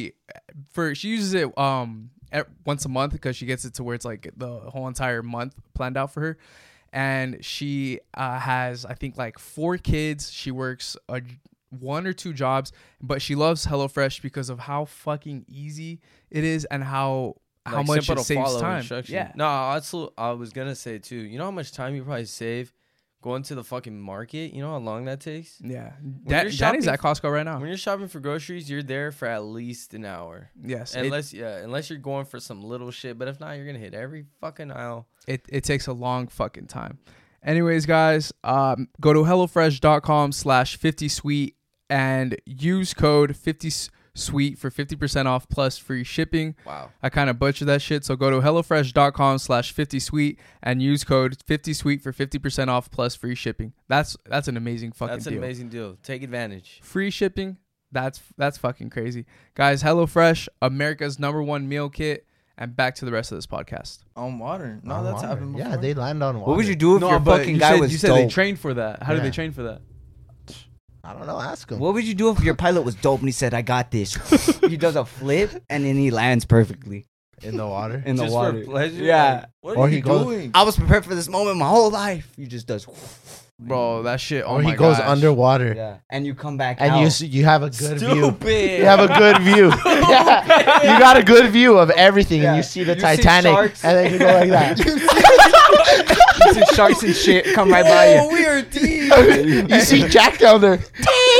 once a month because she gets it to where it's like the whole entire month planned out for her. And she has, I think, like 4 kids. She works 1 or 2 jobs, but she loves HelloFresh because of how fucking easy it is and how much simple it to saves follow time. instructions. Yeah. No, I was gonna say too. You know how much time you probably save going to the fucking market. You know how long that takes? Yeah. you're Danny's shopping- at Costco right now. When you're shopping for groceries, you're there for at least an hour. Yes. Unless you're going for some little shit. But if not, you're gonna hit every fucking aisle. It takes a long fucking time. Anyways, guys, go to hellofresh.com/50sweet and use code 50sweet for 50% off plus free shipping. Wow. I kind of butchered that shit. So go to hellofresh.com/50sweet and use code 50sweet for 50% off plus free shipping. That's an amazing fucking That's an deal. amazing deal. Take advantage. Free shipping. That's fucking crazy. Guys, HelloFresh, America's #1 meal kit. And back to the rest of this podcast. On water. No, On that's water. happened before. Yeah, they land on water. What would you do if your but fucking you guy said, was you said dope? they trained for that. How did Yeah. they train for that? I don't know. Ask them. What would you do if your pilot was dope and he said, "I got this"? He does a flip and then he lands perfectly In the water. in the Just water. for pleasure? Yeah. Like, what Or are he you goes- doing? I was prepared for this moment my whole life. He just does. Bro, that shit. Oh Or my he goes gosh. underwater. Yeah, and you come back And out. you have a good view. Stupid. You have a good view. Yeah. You got a good view of everything, and you see the You see Titanic, sharks. and then you go like that. You see sharks and shit come right by Oh, you. we are deep. You see Jack down there. Damn.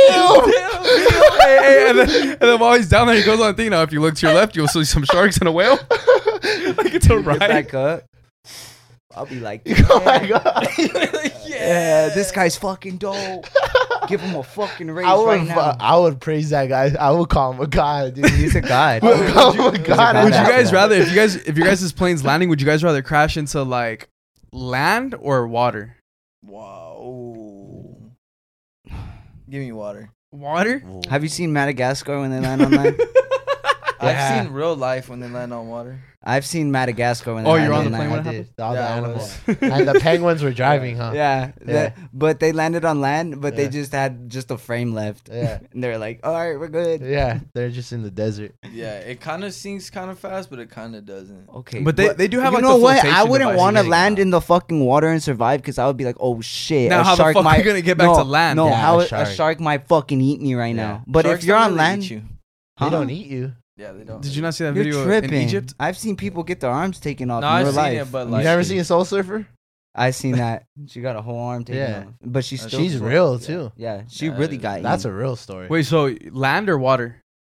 Hey, and then while he's down there, he goes on thing. Now, if you look to your left, you'll see some sharks and a whale. Like it's a Get ride. back up. I'll be like, Oh my god. yeah, this guy's fucking dope. Give him a fucking raise I would, right now. I would praise that guy. I would call him a god, dude. He's a god. I would call him a god. Would you badass. guys rather, if you guys' plane's landing, would you guys rather crash into like land or water? Wow. Give me water. Water? Have you seen Madagascar when they land on land? Yeah. I've seen real life when they land on water. I've seen Madagascar when they Oh, land you're on on the plane land. when I it did. All the Yeah, I animals. was. And the penguins were driving, huh? Yeah, Yeah. but they landed on land, but they Yeah. just had just a frame left. Yeah. And they're like, all right, we're good. Yeah, they're just in the desert. Yeah, it kind of sinks kind of fast, but it kind of doesn't. Okay. But they do have you like know the what? I flotation wouldn't device. want to Yeah. land in the fucking water and survive because I would be like, oh shit. Now, a how the shark fuck might, are you gonna get back to land? No, Yeah, how a a shark. shark might fucking eat me right Yeah. now. But Sharks if you're don't on really land, eat you. They huh? don't eat you. Yeah, they don't. Did you not see that You're video tripping. in Egypt? I've seen people get their arms taken off No, in I've real seen life. it, but You like, never seen Soul Surfer? I seen that. She got a whole arm taken Yeah. off. But she's still She's real too. Yeah, she Yeah, really got That's eaten. a real story. Wait, so land or water?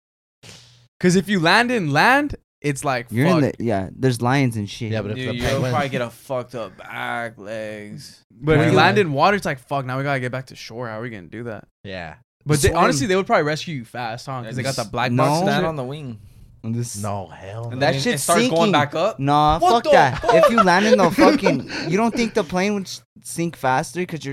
Because if you land in land, it's like You're fuck. in the there's lions and shit. Yeah, but if dude, the you'll penguins, probably get a fucked up back, legs. But if you Penguin. land in water, it's like fuck. Now we gotta get back to shore. How are we gonna do that? yeah, But they, Swim. honestly, they would probably rescue you fast, huh? Because they got the black No. box. and Stand shit. on the wing. And this- no hell. And No. that And shit's start sinking. going back up. Nah, What fuck the that. fuck? If you land in the fucking, you don't think the plane would sink faster because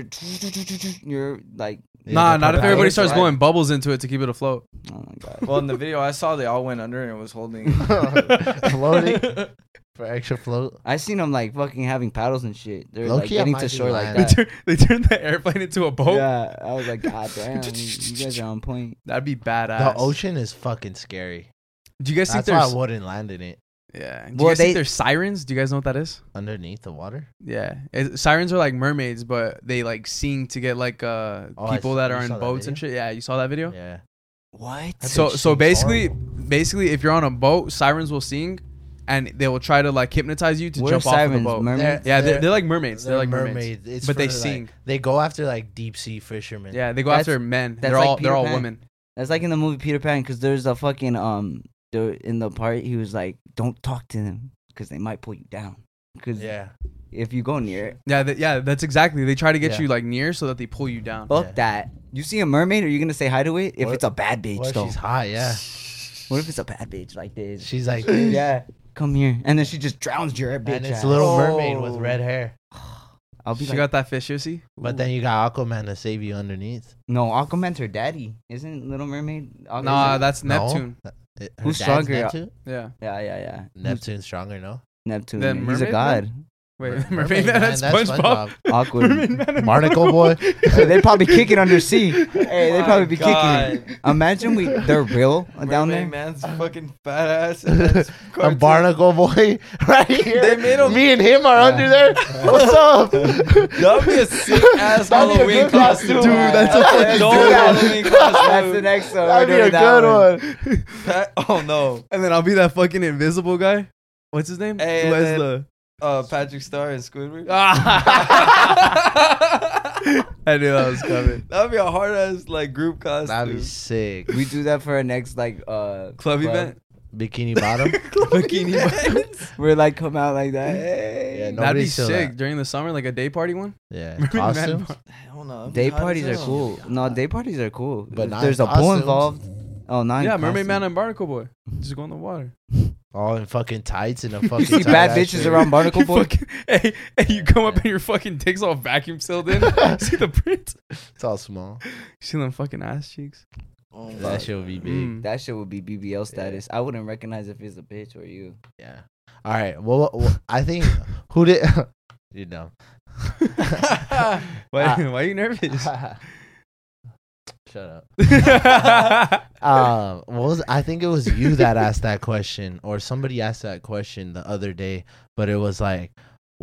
you're like, Nah, not if everybody starts right. blowing bubbles into it to keep it afloat. oh my god. Well, in the video I saw, they all went under and it was holding. Floating for extra float. I seen them like fucking having paddles and shit. They're Low like key, I getting might to do shore like land. They, that. they turned the airplane into a boat. Yeah, I was like, god damn, you guys are on point. That'd be badass. The ocean is fucking scary. Do you guys think That's why I there's? wouldn't land in it. Yeah. Do Well, you guys they- think there's sirens? Do you guys know what that is? Underneath the water. Yeah, sirens are like mermaids, but they like sing to get like I people that you are in saw that boats and video? shit. Yeah, you saw that video. Yeah. What? That So bitch so sings basically, horrible. if you're on a boat, sirens will sing, and they will try to like hypnotize you to What are jump off of the sirens? boat. Mermaids? Yeah, they're like mermaids. They're like mermaids. mermaids. It's But they for, like- sing. They go after like deep sea fishermen. Yeah, they go That's- after men. that's They're like all Peter they're all Pan. women. That's like in the movie Peter Pan, because there's a fucking there in the part he was like, don't talk to them because they might pull you down. Because Yeah. if you go near it, Yeah, that's exactly. They try to get Yeah. you like near so that they pull you down. fuck Yeah. that. You see a mermaid, are you gonna say hi to it? If What- it's a bad bitch, Well, though. she's hot. Yeah. What if it's a bad bitch like this? She's like, Yeah, come here, and then she just drowns your bitch. and it's ass. Little Mermaid Oh. with red hair. I'll be She like, got that fish, you see? But then you got Aquaman to save you underneath. no, Aquaman's her daddy, isn't Little Mermaid? Aquaman? Nah, that's No? Neptune. Her Who's dad's stronger? Neptune? Yeah. yeah. Neptune's stronger, no? Neptune. Then He's a Mermaid god. Wait, Mermaid Man, that's SpongeBob. Awkward. Mermaid Man and Barnacle Boy. They'd probably kick it under sea. Hey, they'd probably be kicking God. it. Imagine they're real down Mermaid there. Man's fucking fat ass. and that's A cartoon. Barnacle Boy right here. They made him- Me and him are under there. What's up? That'd be a sick ass That'd be a Halloween good costume. costume. Dude, that's a That's fucking dope good Halloween That's costume. the next one. That'd be We're a doing that good one. Oh no. And then I'll be that fucking invisible guy. What's his name? Hey, Who and has then- Patrick Star and Squidward. the? I knew that was coming. That would be a hard ass like group costume. That'd be sick. We do that for our next like Club event. Bikini bottom. Bikini bottoms. We're like come out like that. Hey. Yeah, That'd be nobody's still sick that. during the summer, like a day party one. Yeah, Remember costumes. Man- Hell no. that'd be Day hot as parties are hell. cool. No, day parties are cool. But If not there's in a pool costumes. involved. Oh, not in Yeah, Mermaid costume. Man and Barnacle Boy. Just go in the water. All in fucking tights and a You fucking. see bad tight-ass bitches shirt. around Barnacle Boy. Hey, you come up and your fucking dick's all vacuum sealed in. See the print? It's all small. You see them fucking ass cheeks? Oh my That shit would be big. Mm. That shit would be BBL status. I wouldn't recognize if it's a bitch or you. Yeah. All right. Well, I think who did you know? Why are you nervous? Shut up. What was I think it was you that asked that question, or somebody asked that question the other day, but it was like,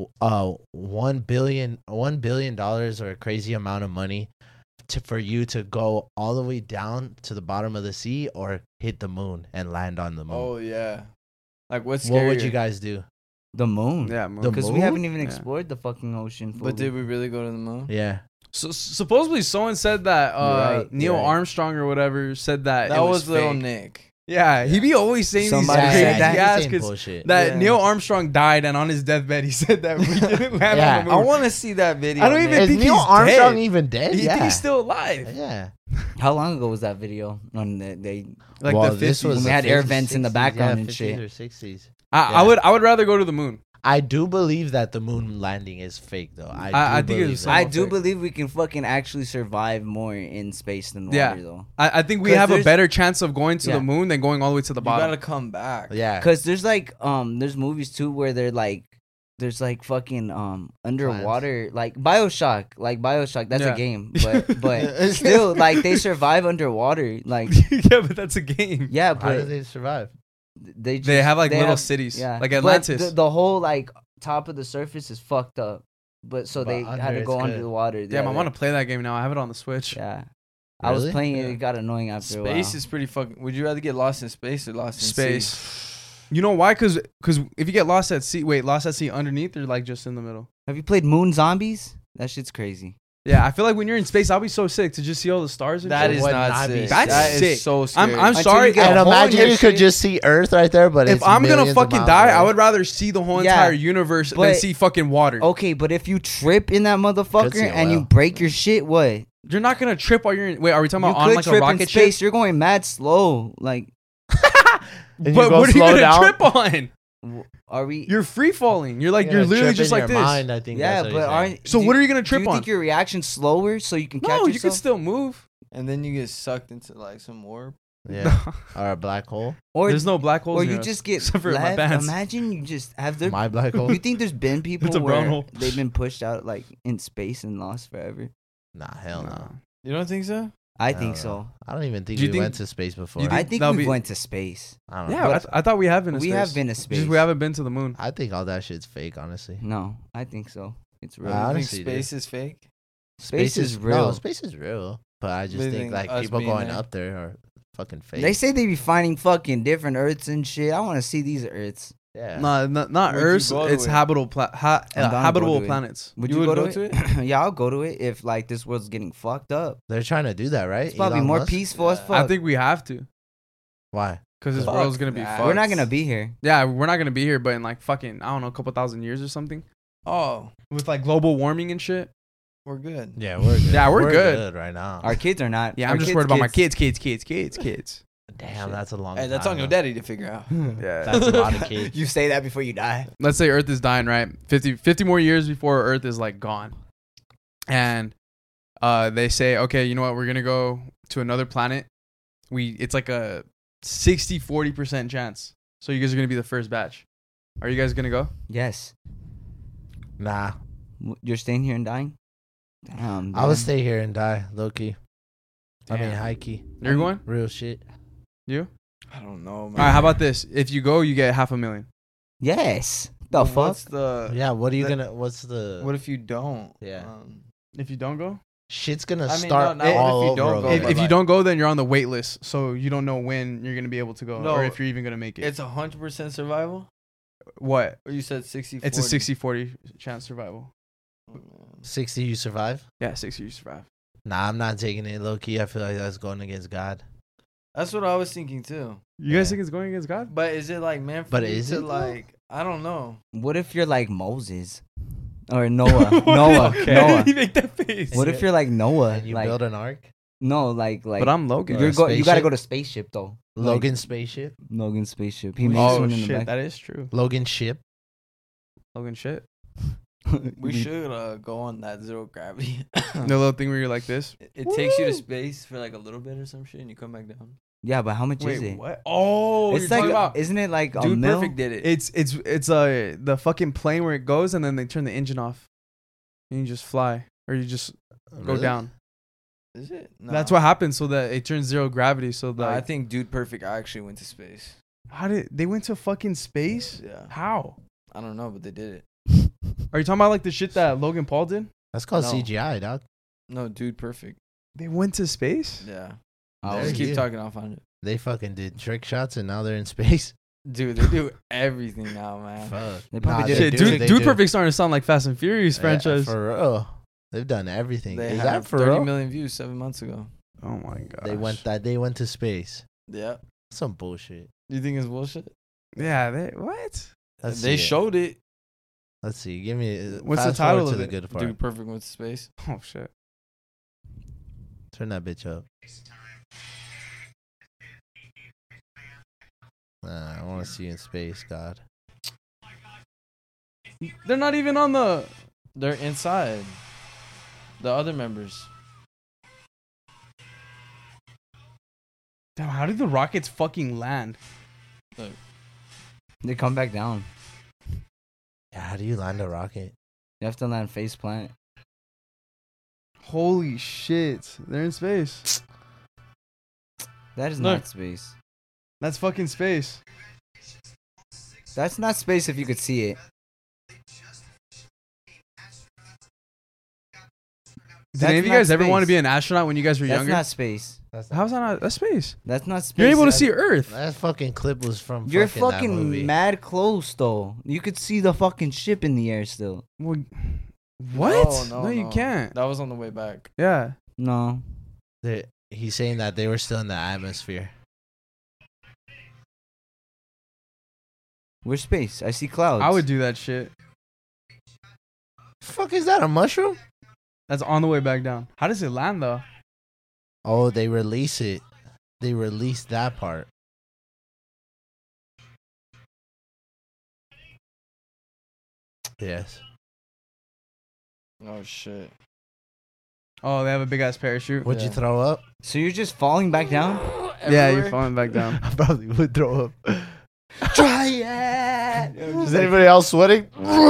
$1 billion or a crazy amount of money for you to go all the way down to the bottom of the sea or hit the moon and land on the moon. Oh yeah. Like what's What would scarier? you guys do? The moon. Yeah, The Because we moon? haven't even Yeah. explored the fucking ocean. But fully. did we really go to the moon? Yeah. So supposedly someone said that You're right, Neil you're right. Armstrong or whatever said that That it was little fake. Nick. Yeah, he be always saying Somebody these said crazy that. he's ass saying 'cause bullshit. that Yeah. Neil Armstrong died and on his deathbed he said that we didn't land Yeah. on the I moon. want to see that video. I don't even Nick. Is think Neil he's Armstrong dead. even dead? You Yeah. think he's still alive? Yeah. How long ago was that video? When they Like Well, the this 50s. was When we the had air 50s, vents in the 60s, background yeah, and 50s shit. or 60s. I Yeah. would rather go to the moon. I do believe that the moon landing is fake, though. I think believe it's that. I Fake. do believe we can fucking actually survive more in space than water, Yeah. though. I think we 'Cause have a there's- better chance of going to Yeah. the moon than going all the way to the You bottom. gotta come back. Yeah. Cause there's like there's movies too where they're like there's like fucking underwater like Bioshock that's Yeah. a game but still like they survive underwater like Yeah, but that's a game. yeah How did but they survive? they They have like they little have- cities, yeah like But Atlantis. the whole like top of the surface is fucked up but so But they under had to it's go under good. the water Damn, I want to play that game now. I have it on the Switch. yeah I was Really? playing it Yeah. it got annoying after a while. Space is pretty fucking. Would you rather get lost in space or lost in Space. sea? You know why? Because if you get lost at sea, lost at sea underneath or like just in the middle? Have you played Moon Zombies? That shit's crazy. Yeah, I feel like when you're in space, I'll be so sick to just see all the stars and That shit. is would not not be sick. That's That is sick. so scary. I'm Until sorry. you get And a hole in imagine your you could shit. just see Earth right there, but If it's I'm gonna millions of fucking miles die, away. I would rather see the whole Yeah. entire universe than But- see fucking water. Okay, but if you trip in that motherfucker see a and you whale. break your shit, what? You're not gonna trip while you're in. Wait, are we talking You about on could like a trip in rocket space. ship? You're going mad slow. Like, And you But go what are you slow gonna down? trip on? are we? You're free falling. You're like You're you're gonna literally trip just in like your this. mind, I think Yeah, that's what but he's saying. aren't? So do what you- are you gonna Do trip you on? think your reaction's slower so you can catch No, yourself? you can still move. and then you get sucked into like some warp. Yeah. Or a black hole. or There's no black holes. or near you us, just get except for my left. pants. Imagine you just have their. My black hole. You think there's been people It's a brown where hole. they've been pushed out like in space and lost forever? Nah, hell no. No. You don't think so? I Hell think no. so. I don't even think Do you we think- went to space before. you I think think that'll we be- went to space. I don't know. Yeah, I thought we have been. To We space. have been to space. Just we haven't been to the moon. I think all that shit's fake, honestly. No, I think so. It's real. I You think honestly do. space is fake? Space is real. No, space is real. But I just They think think like us people being going there. up there are fucking fake. They say they be finding fucking different Earths and shit. I want to see these Earths. yeah. No, not Would you Earth. go to It's it? habitable I'm down to go habitable to it. planets. Would You you, would go, go to to it? Yeah, I'll go to it if like this world's getting fucked up. They're trying to do that, right? It's probably Elon more Musk? peaceful as Yeah. fuck. I think we have to Why? because this Fuck world's gonna be that. fucked. we're not gonna be here. Yeah, we're not gonna be here, but in like fucking I don't know, a couple thousand years or something Oh, with like global warming and shit. we're good. Yeah, we're good. Yeah, we're good. right now. Our kids are not. Yeah, Our I'm just kids- worried about my kids. kids. Damn, Shit. that's a long Hey, that's time, on your though. daddy to figure out. Yeah. That's a lot of kids. You say that before you die. Let's say Earth is dying, right? 50 more years before Earth is like gone. And they say, okay, you know what? We're going to go to another planet. It's like a 60-40% chance. So you guys are going to be the first batch. Are you guys going to go? Yes. Nah, You're staying here and dying. Damn. I would dude. stay here and die, low key. I mean, Damn. high key. You're going? Real shit. You? I don't know, man. All right, how about this? If you go, you get $500,000. Yes. The fuck. What's the? Yeah, what are you that- gonna? What's the? What if you don't? Yeah. If you don't go? Shit's gonna I mean, start no, not all if you over don't go, again. but If you like- don't go, then you're on the wait list. So you don't know when you're going to be able to go No, or if you're even going to make it. It's 100% survival. What? Or you said 60. It's a 60-40 chance survival. Oh, man. 60 you survive? Yeah, 6 years survive. Nah, I'm not taking it low key. I feel like that's going against God. That's what I was thinking too. You guys Yeah. think it's going against God? But is it like man? But me is to, it, though? like? I don't know. What if you're like Moses or Noah? Noah. Why did he Noah. make that face? What if you're like Noah? And you Like build an ark? no, like But I'm Logan. you're a you gotta spaceship? go to spaceship though. Logan spaceship? Logan spaceship. He Oh makes one in the shit, back. that is true. Logan ship? Logan shit. We should go on that zero gravity. The little thing where you're like this. It takes you to Woo. space for like a little bit or some shit, and you come back down. Yeah, but how much is Wait, it? what? Oh, It's you're like, talking about. isn't it like a Dude mil? Perfect did it. It's the fucking plane where it goes and then they turn the engine off, and you just fly or you just go Really? down. Is it? That's what happens, so that it turns zero gravity. So No, that I think Dude Perfect actually went to space. how did they went to fucking space? Yeah. How? I don't know, but they did it. Are you talking about like the shit that Logan Paul did? That's called No. CGI, dog. No, Dude Perfect. They went to space. Yeah. Oh, There Just you keep go. talking. I'll find it. They fucking did trick shots and now they're in space. Dude, they do everything now, man. Fuck. They probably Nah, did they Shit, it. do, dude, they Dude do. Perfect's starting to sound like Fast and Furious Yeah, franchise. for real. They've done everything. They Is had that for 30 real? million views 7 months ago. Oh my god. They went to space. Yeah. Some bullshit. You think it's bullshit? Yeah. They what? Let's They see it. showed it. Let's see. Give me. What's the fast forward title to of the it? good part? Dude Perfect went to space. Oh shit. Turn that bitch up. Nah, I want to see you in space, God. They're not even on the. They're inside. The other members. Damn, how did the rockets fucking land? They come back down. Yeah, how do you land a rocket? You have to land face plant. Holy shit. They're in space. That is Look. not space. That's fucking space. That's not space if you could see it. Did That's any of you not guys ever want to space. be an astronaut when you guys were That's younger? not space. How's that not? That's space. That's not space. You're able to That's- see Earth. That fucking clip was from You're fucking that fucking movie. mad close though. You could see the fucking ship in the air still. Well, what? No, You can't. That was on the way back. Yeah. No. He's saying that they were still in the atmosphere. Where's space? I see clouds. I would do that shit. Fuck is that, a mushroom? That's on the way back down. How does it land though? Oh, they release it. They released that part. Yes. Oh shit. Oh, they have a big ass parachute. Would you Yeah. throw up? So you're just falling back down? Yeah, you're falling back down. I probably would throw up. Try it. Is anybody else sweating?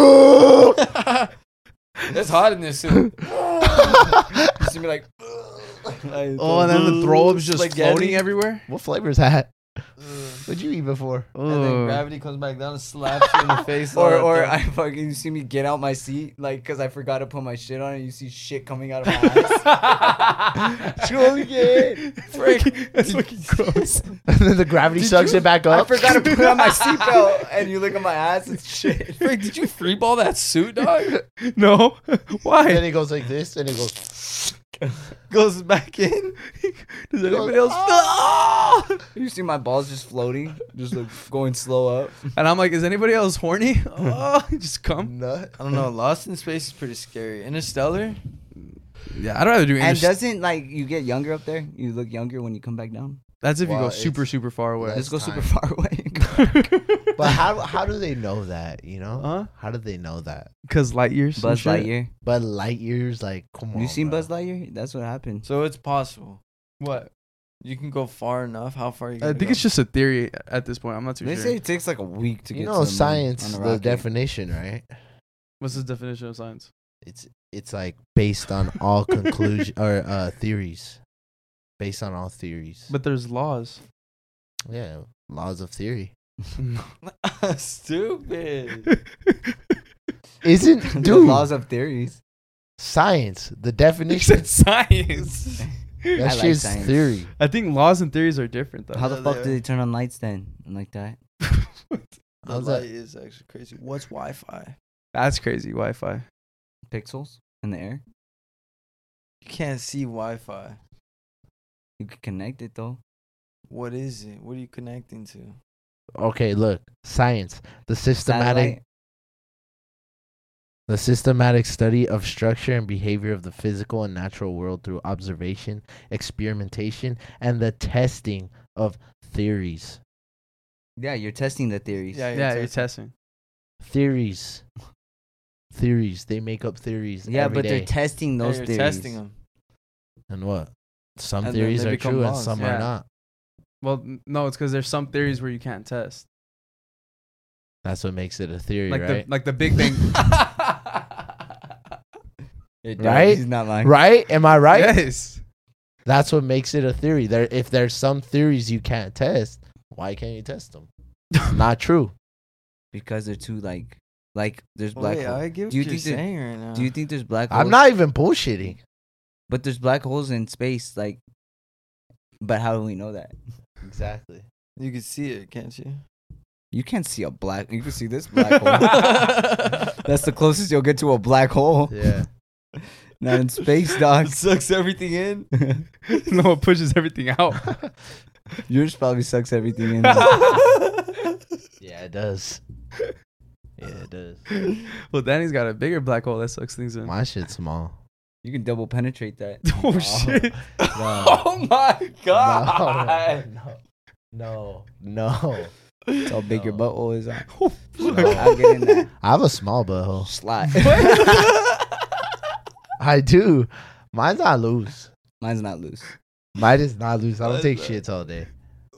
It's hot in this suit. You see me like. Oh, and then the throw up's just Spaghetti. floating everywhere. What flavor is that? What'd you eat before? And then Ugh. gravity comes back down and slaps you in the face. Or I fucking you see me get out my seat like because I forgot to put my shit on and you see shit coming out of my ass. That's fucking gross. And then the gravity sucks it back I up. forgot to put on my seatbelt and you look at my ass. It's shit. Frank, did you free ball that suit, dog? No. And Why? then it goes like this, and it goes. Goes back in. Does anybody else? You see my balls just floating, just like going slow up. And I'm like, is anybody else horny? Oh, just come. Nut. I don't know. Lost in Space is pretty scary. Interstellar? Yeah, I'd rather do. And doesn't like you get younger up there? You look younger when you come back down. That's if you Well, go super it's- super far away. Let's go time. super far away. But how do they know that? You know? Huh? How do they know that? Because light years. some Buzz shit. Lightyear. But light years, like, come on. You seen bro. Buzz Lightyear? That's what happened. So it's possible. What? You can go far enough. How far you I gonna think go? it's just a theory at this point. I'm not too They sure. say it takes like a week to get You to know, the moon science, on a the rocket. definition, right? What's the definition of science? It's like based on all conclusion or theories. Based on all theories. But there's laws. Yeah, laws of theory. Stupid. Isn't The dude laws of theories. science the You definition? said science. That I like shit's science. theory. I think laws and theories are different though. How the Yeah, fuck they do are. they turn on lights then? And like that? The How's light that? is actually crazy. What's Wi-Fi? That's crazy. Wi-Fi. Pixels? in the air. You can't see Wi-Fi. You could connect it though. What is it? What are you connecting to? Okay, look, science. The Satellite. systematic study of structure and behavior of the physical and natural world through observation, experimentation, and the testing of theories. Yeah, you're testing the theories. Yeah, you're testing. Theories. They make up theories. Yeah, every but day. they're testing those you're theories. testing them. And what? Some And then theories they are become true and laws. some Yeah. are not. Well, no, it's because there's some theories where you can't test. That's what makes it a theory, Like right? the big thing. Right? He's not lying. Right? Am I right? Yes. That's what makes it a theory. If there's some theories you can't test, why can't you test them? It's not true. Because they're too like there's Well, black wait, holes. I get what Do you you're think that- saying right now. Do you think there's black holes? I'm not even bullshitting. But there's black holes in space, like. But how do we know that? Exactly. You can see it, can't you? You can't see a black. You can see this black hole. That's the closest you'll get to a black hole. Yeah. Not in space, dog. It sucks everything in. No, it pushes everything out. Yours probably sucks everything in. Yeah, it does. Yeah, it does. Well, Danny's got a bigger black hole that sucks things in. My shit's small. You can double penetrate that. Oh shit! Oh my god! No. That's how big your No. butthole is. No. I'll get in that I have a small butthole. slot. I do. Mine's not loose. Mine's not loose. Mine is not loose. I don't take shits all day.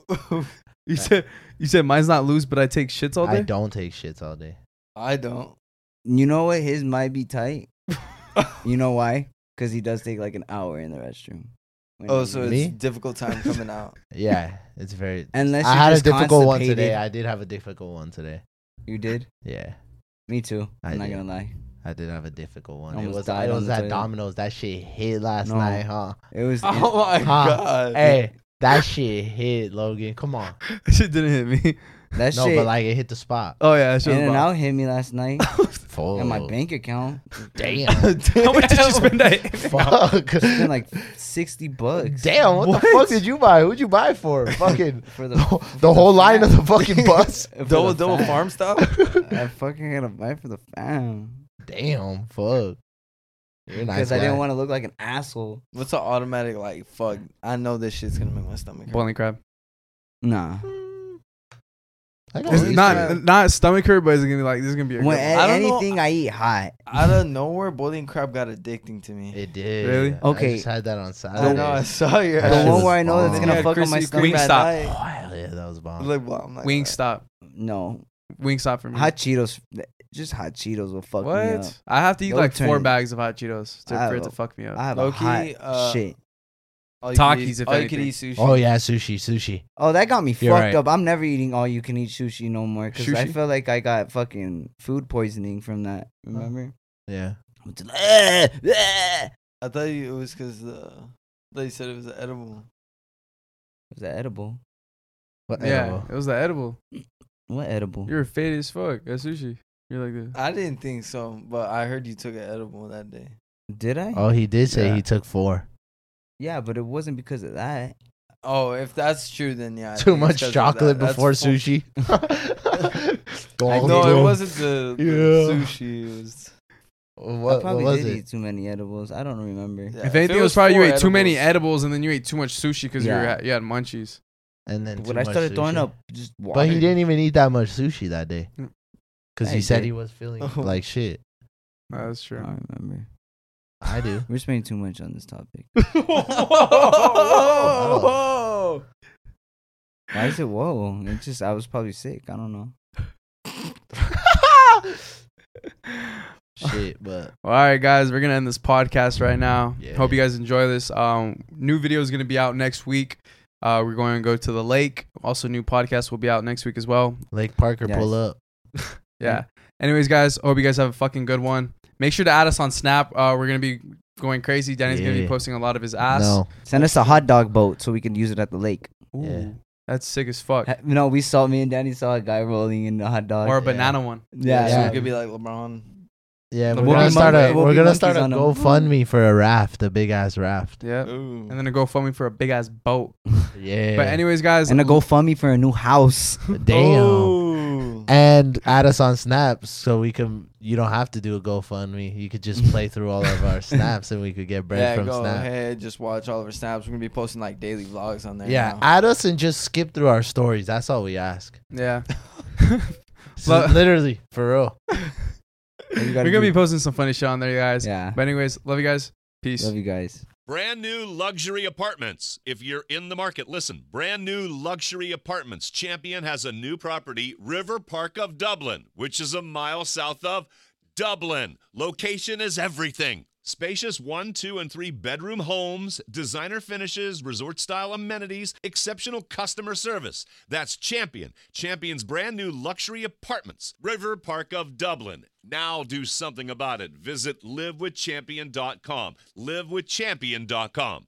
You said mine's not loose, but I take shits all day. I don't take shits all day. I don't. You know what? His might be tight. You know why? Because he does take like an hour in the restroom. Oh, so Me? it's difficult time coming out. Yeah, it's very. Unless I you're had a just difficult one constipated. today. I did have a difficult one today. You did? Yeah, Me too. I I'm not did. gonna lie. I did have a difficult one. It Almost was died it on was the at toilet. Domino's. That shit hit last No. night, huh? It was. Oh my Huh. god! Hey, that shit hit, Logan. Come on. That shit didn't hit me. That No, shit. but like it hit the spot. Oh yeah, that shit was In and bomb. Out hit me last night. Full. And my bank account. Damn. How much did you spend that? Fuck. Spent like $60. Damn. What the fuck did you buy? Who'd you buy for? Fucking For the whole line of the fucking bus. For double the fam. farm stop. I fucking had to buy for the fam. Damn. Fuck. You're a nice Because I guy. didn't want to look like an asshole. What's an automatic like? Fuck! I know this shit's gonna make my stomach hurt. Boiling crab. Nah. I got It's used not to it. not stomach hurt, but it's gonna be like this is gonna be a When good one. I don't know- anything I eat hot. Out of nowhere, boiling crab got addicting to me. It did. Really? Okay. I just had that on I Saturday. know. I saw your. That The shit one was where I know that's bomb. gonna Yeah, fuck up my Krispy stomach. Kreme at Wingstop. night. Oh, hell yeah, that was bomb. Like, well, I'm not Wing gonna- stop. No. Wing stop for me. Hot Cheetos. Just hot Cheetos will fuck me up. What? I have to eat They'll like 4 turn- bags of hot Cheetos I for it to have- fuck me up. I have Low-key, a hot shit. All you could Takis, eat- if all you could anything. eat sushi. Oh yeah, sushi. Oh, that got me You're fucked right. up. I'm never eating all you can eat sushi no more because I Sushi? feel like I got fucking food poisoning from that. Remember? Yeah. Was I thought it was because they said it was edible. that edible? What Yeah, edible? it was the edible. What edible? You're fat as fuck at sushi. You're like this. I didn't think so, but I heard you took an edible that day. Did I? Oh, he did say Yeah. he took 4. Yeah, but it wasn't because of that. Oh, if that's true, then yeah. I Too think it's much 'cause of chocolate that. That's before full- sushi. No, it wasn't the Yeah. sushi. It was. I What probably was did it? eat too many edibles. I don't remember. Yeah, If anything, it was four probably you ate too many edibles- edibles and then you ate too much sushi because Yeah. you had munchies. And then When too I much started throwing sushi. up just water. But he didn't even eat that much sushi that day. Mm. Because Yeah, he he said did. he was feeling Oh. like shit. That's I true. don't remember. I do. We're spending too much on this topic. Whoa! Why is it whoa? It's just I was probably sick. I don't know. Shit, but All right, guys, we're gonna end this podcast right now. Yeah. Hope you guys enjoy this. New video is gonna be out next week. We're going to go to the lake. Also, new podcast will be out next week as well. Lake Parker, Yes. pull up. Yeah. Anyways, guys, hope you guys have a fucking good one. Make sure to add us on Snap. We're gonna be going crazy. Danny's gonna be Yeah. posting a lot of his ass. No. Send us a hot dog boat so we can use it at the lake. Ooh, Yeah. that's sick as fuck. No, me and Danny saw a guy rolling in the hot dog. Or a Yeah. banana one. yeah, So Yeah. it could be like LeBron. Yeah, The we're We'll gonna be start mon- a we'll we're be gonna monkeys start a on 'em. GoFundMe for a raft, a big ass raft. Yeah. Ooh. And then a GoFundMe for a big ass boat. Yeah. But anyways, guys, And a GoFundMe for a new house. Damn. Ooh. And add us on Snaps so we can. You don't have to do a GoFundMe. You could just play through all of our snaps and we could get bread Yeah, from go Snap. ahead. Just watch all of our snaps. We're gonna be posting like daily vlogs on there. Yeah, now. add us and just skip through our stories. That's all we ask. yeah. So literally, for real. We're gonna be posting some funny shit on there, you guys. Yeah. But anyways, love you guys. Peace. Love you guys. Brand new luxury apartments. If you're in the market, listen. Brand new luxury apartments. Champion has a new property, River Park of Dublin, which is a mile south of Dublin. Location is everything. Spacious 1, 2, and 3 bedroom homes, designer finishes, resort style amenities, exceptional customer service. That's Champion. Champion's brand new luxury apartments, River Park of Dublin. Now do something about it. Visit livewithchampion.com. Livewithchampion.com.